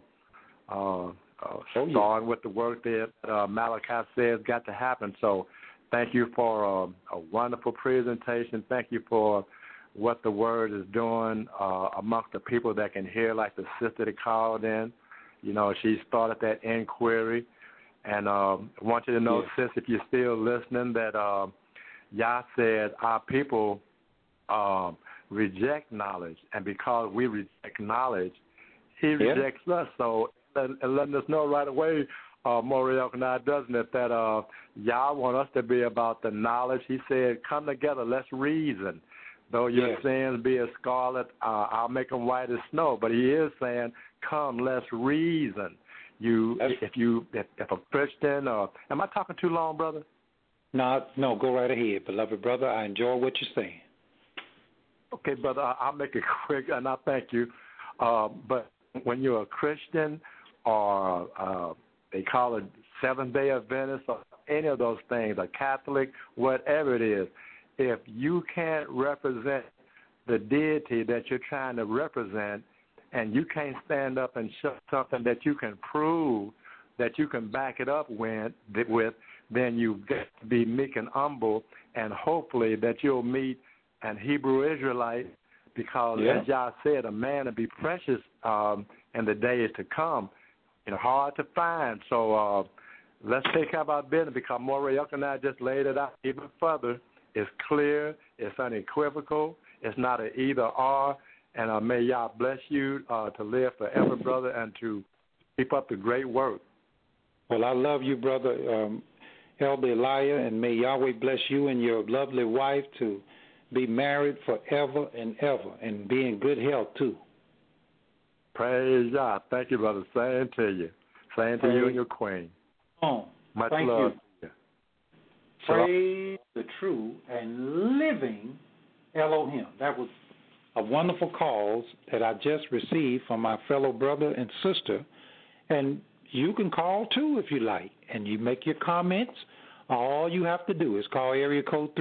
starting with the work that Malachi says got to happen. So thank you for a wonderful presentation. Thank you for what the word is doing amongst the people that can hear, like the sister that called in. You know, she started that inquiry. And I want you to know, sis, if you're still listening, that Yah said our people reject knowledge, and because we reject knowledge, he rejects us. So letting us know right away, Moriel Kanai, doesn't it, that Yah want us to be about the knowledge. He said, come together, let's reason. Though your sins be as scarlet, I'll make them white as snow. But he is saying, come, let's reason. If a Christian, am I talking too long, brother? No, go right ahead, beloved brother. I enjoy what you're saying. Okay, brother, I'll make it quick, and I thank you. But when you're a Christian or they call it Seventh-day Adventist or any of those things, a Catholic, whatever it is, if you can't represent the deity that you're trying to represent and you can't stand up and show something that you can prove, that you can back it up with, then you've got to be meek and humble, and hopefully that you'll meet an Hebrew Israelite, because as Yah said, a man will be precious in the days to come. You know, hard to find. So let's take care of our business, because Moriel and I just laid it out even further. It's clear, it's unequivocal, it's not an either-or, and may Yah bless you to live forever, brother, and to keep up the great work. Well, I love you, brother Elder Elijah, and may Yahweh bless you and your lovely wife to be married forever and ever and be in good health, too. Praise Yah. Thank you, brother. Same to you. Same to you and your queen. Much Thank love. You. Praise the true and living Elohim. That was a wonderful call that I just received from my fellow brother and sister. And you can call, too, if you like, and you make your comments. All you have to do is call area code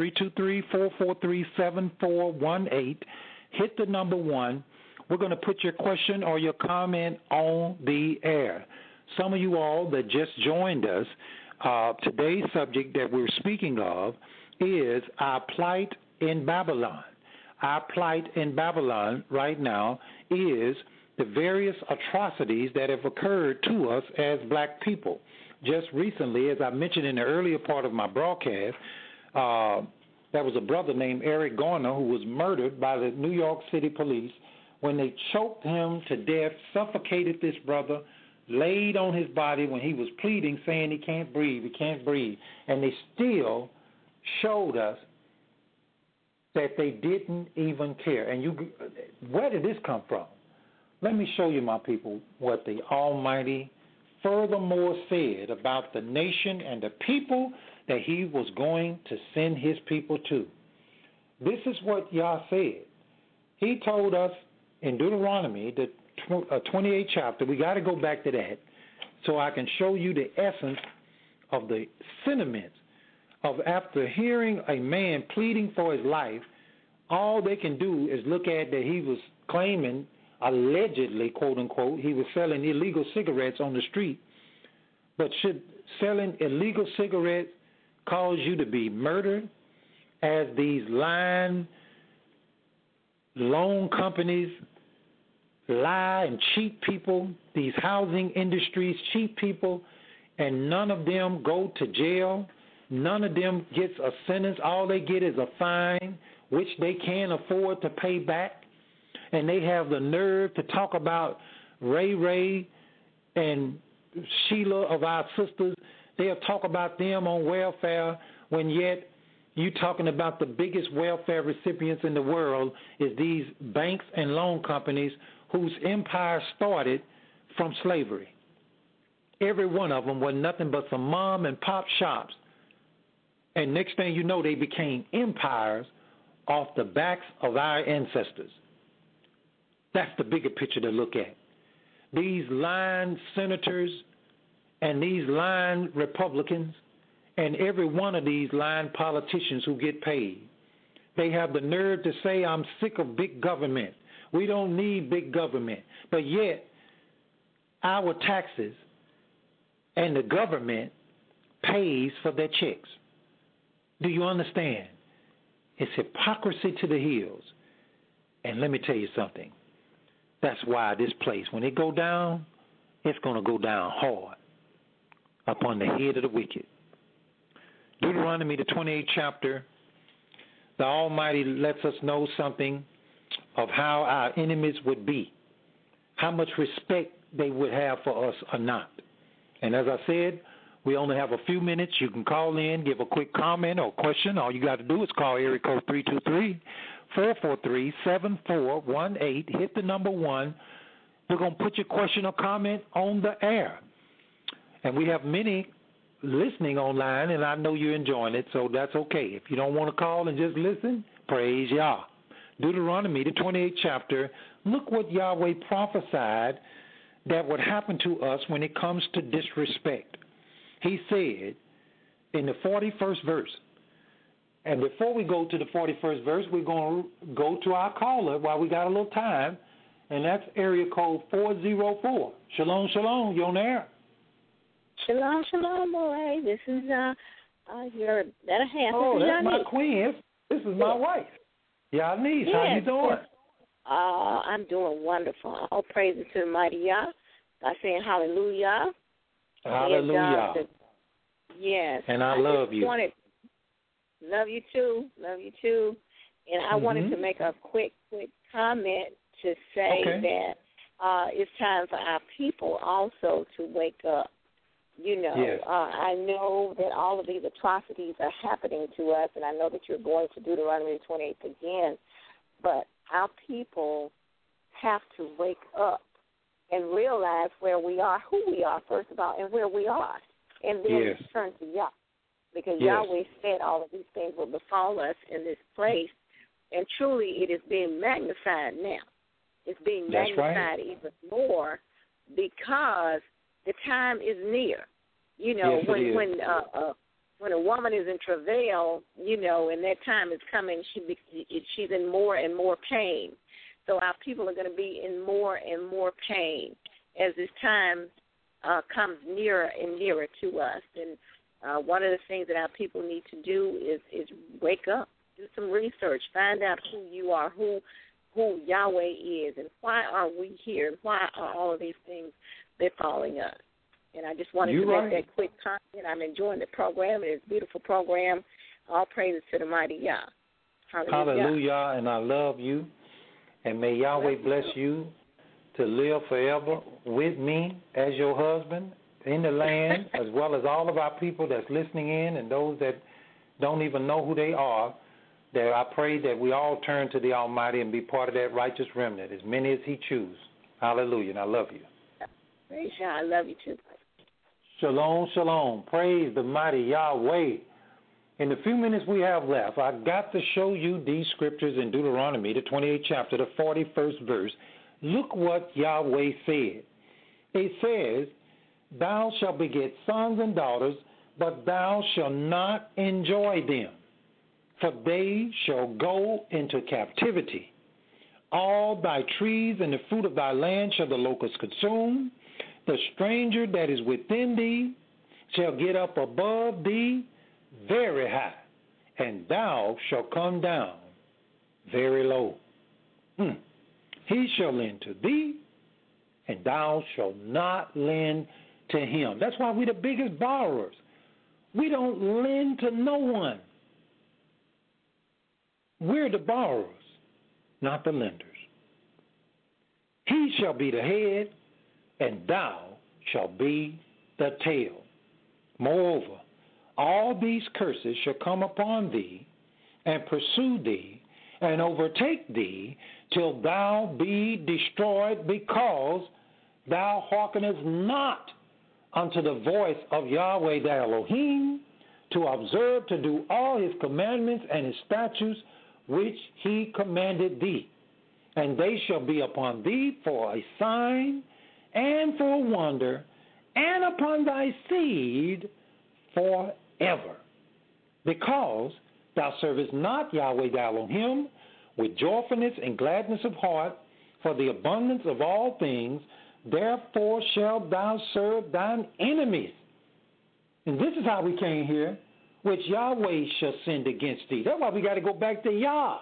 323-443-7418. Hit the number 1. We're going to put your question or your comment on the air. Some of you all that just joined us, today's subject that we're speaking of is our plight in Babylon. Our plight in Babylon right now is the various atrocities that have occurred to us as black people. Just recently, as I mentioned in the earlier part of my broadcast, there was a brother named Eric Garner who was murdered by the New York City police when they choked him to death, suffocated this brother, laid on his body when he was pleading, saying he can't breathe, and they still showed us that they didn't even care. And where did this come from? Let me show you, my people, what the Almighty furthermore said about the nation and the people that he was going to send his people to. This is what Yah said. He told us in Deuteronomy, the 28th chapter, we got to go back to that so I can show you the essence of the sentiments of after hearing a man pleading for his life, all they can do is look at that he was claiming, allegedly, quote unquote, he was selling illegal cigarettes on the street. But should selling illegal cigarettes cause you to be murdered, as these loan companies lie and cheat people, these housing industries cheat people, and none of them go to jail? None of them gets a sentence. All they get is a fine, which they can't afford to pay back. And they have the nerve to talk about Ray and Sheila of our sisters. They'll talk about them on welfare when yet you talking about the biggest welfare recipients in the world is these banks and loan companies whose empire started from slavery. Every one of them was nothing but some mom and pop shops. And next thing you know, they became empires off the backs of our ancestors. That's the bigger picture to look at. These lying senators and these lying Republicans and every one of these lying politicians who get paid, they have the nerve to say, I'm sick of big government. We don't need big government. But yet, our taxes and the government pays for their checks. Do you understand? It's hypocrisy to the hills. And let me tell you something. That's why this place, when it go down, it's going to go down hard upon the head of the wicked. Deuteronomy, the 28th chapter, the Almighty lets us know something of how our enemies would be, how much respect they would have for us or not. And as I said, we only have a few minutes. You can call in, give a quick comment or question. All you got to do is call area code 323-443-7418. Hit the number 1. We're going to put your question or comment on the air. And we have many listening online, and I know you're enjoying it, so that's okay. If you don't want to call and just listen, praise Yah. Deuteronomy, the 28th chapter, look what Yahweh prophesied that would happen to us when it comes to disrespect. He said in the 41st verse, and before we go to the 41st verse, we're going to go to our caller while we got a little time, and that's area code 404. Shalom, shalom, you're on the air. Shalom, shalom, boy. This is your better half. Oh, this is that's my Janice. queen. This is my wife. Janice, how you doing? I'm doing wonderful. All praises to the mighty Yah by saying hallelujah. Hallelujah. Yes. And I love you. Love you too. And I wanted to make a quick comment to say that it's time for our people also to wake up. You know, yes. I know that all of these atrocities are happening to us, and I know that you're going to Deuteronomy 28 again, but our people have to wake up and realize where we are, who we are, first of all, and where we are, and then turn to Yah, because Yahweh said all of these things will befall us in this place, and truly it is being magnified now. It's being magnified even more because the time is near. You know, when a woman is in travail, you know, and that time is coming, she's in more and more pain. So our people are going to be in more and more pain as this time comes nearer and nearer to us. And one of the things that our people need to do is wake up, do some research, find out who you are, who Yahweh is, and why are we here, and why are all of these things befalling us. And I just wanted to make that quick comment. I'm enjoying the program. It's a beautiful program. All praises to the mighty Yah. Hallelujah. Hallelujah, and I love you. And may Yahweh bless you to live forever with me as your husband in the land, as well as all of our people that's listening in and those that don't even know who they are. That I pray that we all turn to the Almighty and be part of that righteous remnant, as many as He chooses. Hallelujah, and I love you. Praise Yah. I love you too. Shalom, shalom. Praise the mighty Yahweh. In the few minutes we have left, I got to show you these scriptures in Deuteronomy, the 28th chapter, the 41st verse. Look what Yahweh said. It says, thou shalt beget sons and daughters, but thou shalt not enjoy them, for they shall go into captivity. All thy trees and the fruit of thy land shall the locusts consume. The stranger that is within thee shall get up above thee very high, and thou shalt come down very low. He shall lend to thee, and thou shalt not lend to him. That's why we're the biggest borrowers. We don't lend to no one. We're the borrowers, not the lenders. He shall be the head, and thou shalt be the tail. Moreover, all these curses shall come upon thee, and pursue thee, and overtake thee, till thou be destroyed, because thou hearkenest not unto the voice of Yahweh thy Elohim, to observe to do all his commandments and his statutes which he commanded thee. And they shall be upon thee for a sign and for a wonder, and upon thy seed forever. Because thou servest not Yahweh thy Elohim with joyfulness and gladness of heart, for the abundance of all things, therefore shalt thou serve thine enemies. And this is how we came here, which Yahweh shall send against thee. That's why we got to go back to Yah.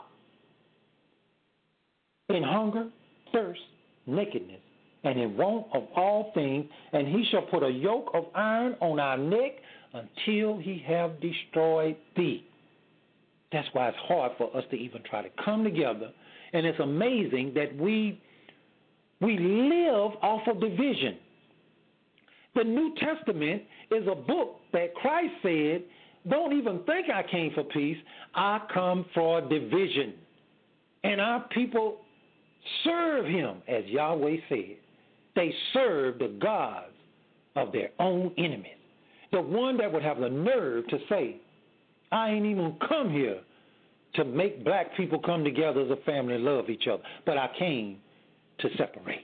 In hunger, thirst, nakedness, and in want of all things, and he shall put a yoke of iron on our neck until he have destroyed thee. That's why it's hard for us to even try to come together. And it's amazing that we live off of division. The New Testament is a book that Christ said, don't even think I came for peace, I come for division. And our people serve him, as Yahweh said. They serve the gods of their own enemies. The one that would have the nerve to say, I ain't even come here to make black people come together as a family and love each other, but I came to separate.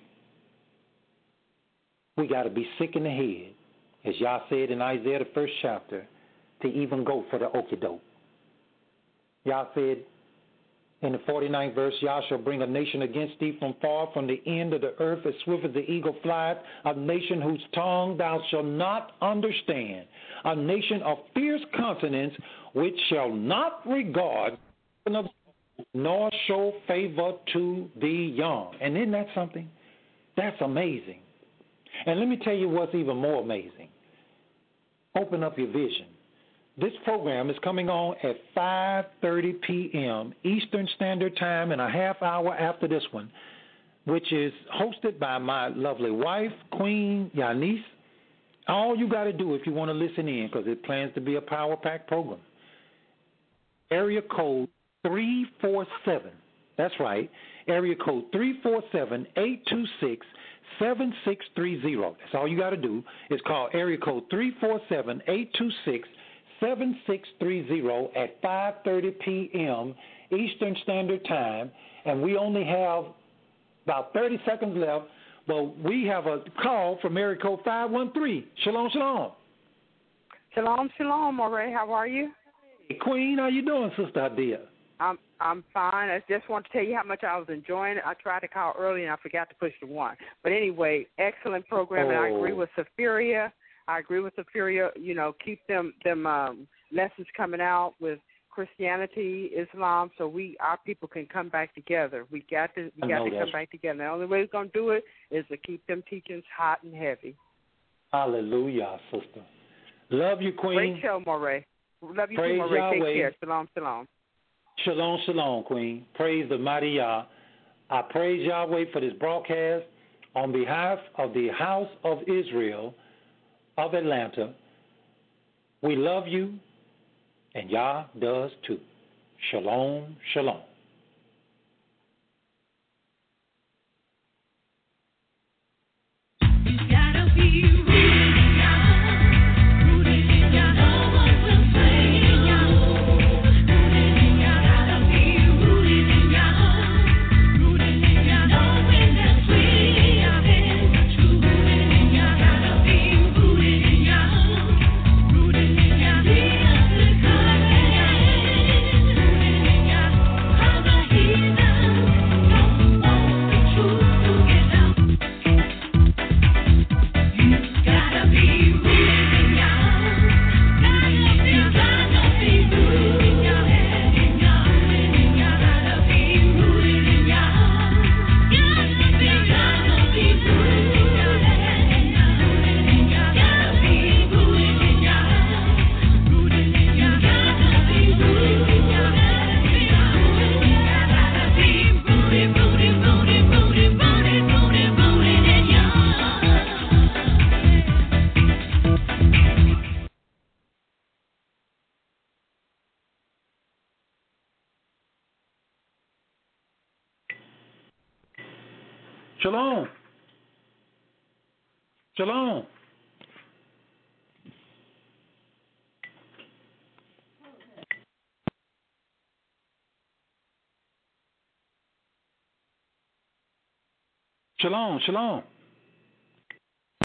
We got to be sick in the head, as Yah said in Isaiah, the 1st chapter, to even go for the okie-doke. Yah said in the 49th verse, Yah shall bring a nation against thee from far, from the end of the earth, as swift as the eagle flieth, a nation whose tongue thou shalt not understand, a nation of fierce consonants, which shall not regard nor show favor to the young. And isn't that something? That's amazing. And let me tell you what's even more amazing. Open up your vision. This program is coming on at 5:30 p.m. Eastern Standard Time, and a half hour after this one, which is hosted by my lovely wife, Queen Yanis. All you got to do if you want to listen in, because it plans to be a power-packed program, area code 347. That's right. Area code 347-826-7630. That's all you got to do. It's called area code 347-826-7630 at 5:30 p.m. Eastern Standard Time. And we only have about 30 seconds left, but we have a call from area code 513. Shalom, shalom. Shalom, shalom, Moray. How are you? Hey, Queen, how you doing, Sister Adia? I'm fine. I just want to tell you how much I was enjoying it. I tried to call early and I forgot to push the 1. But anyway, excellent program, and I agree with Safiria. You know, keep them lessons coming out with Christianity, Islam, so our people can come back together. We got to come back together. The only way we're going to do it is to keep them teachings hot and heavy. Hallelujah, sister. Love you, Queen. Great show, Moray. Love you Praise too, Marie. Take Yahweh. care. Shalom, shalom. Shalom, shalom, Queen. Praise the mighty Yah. I praise Yahweh for this broadcast on behalf of the House of Israel of Atlanta. We love you, and Yah does too. Shalom, shalom. Shalom. Shalom. Shalom, shalom.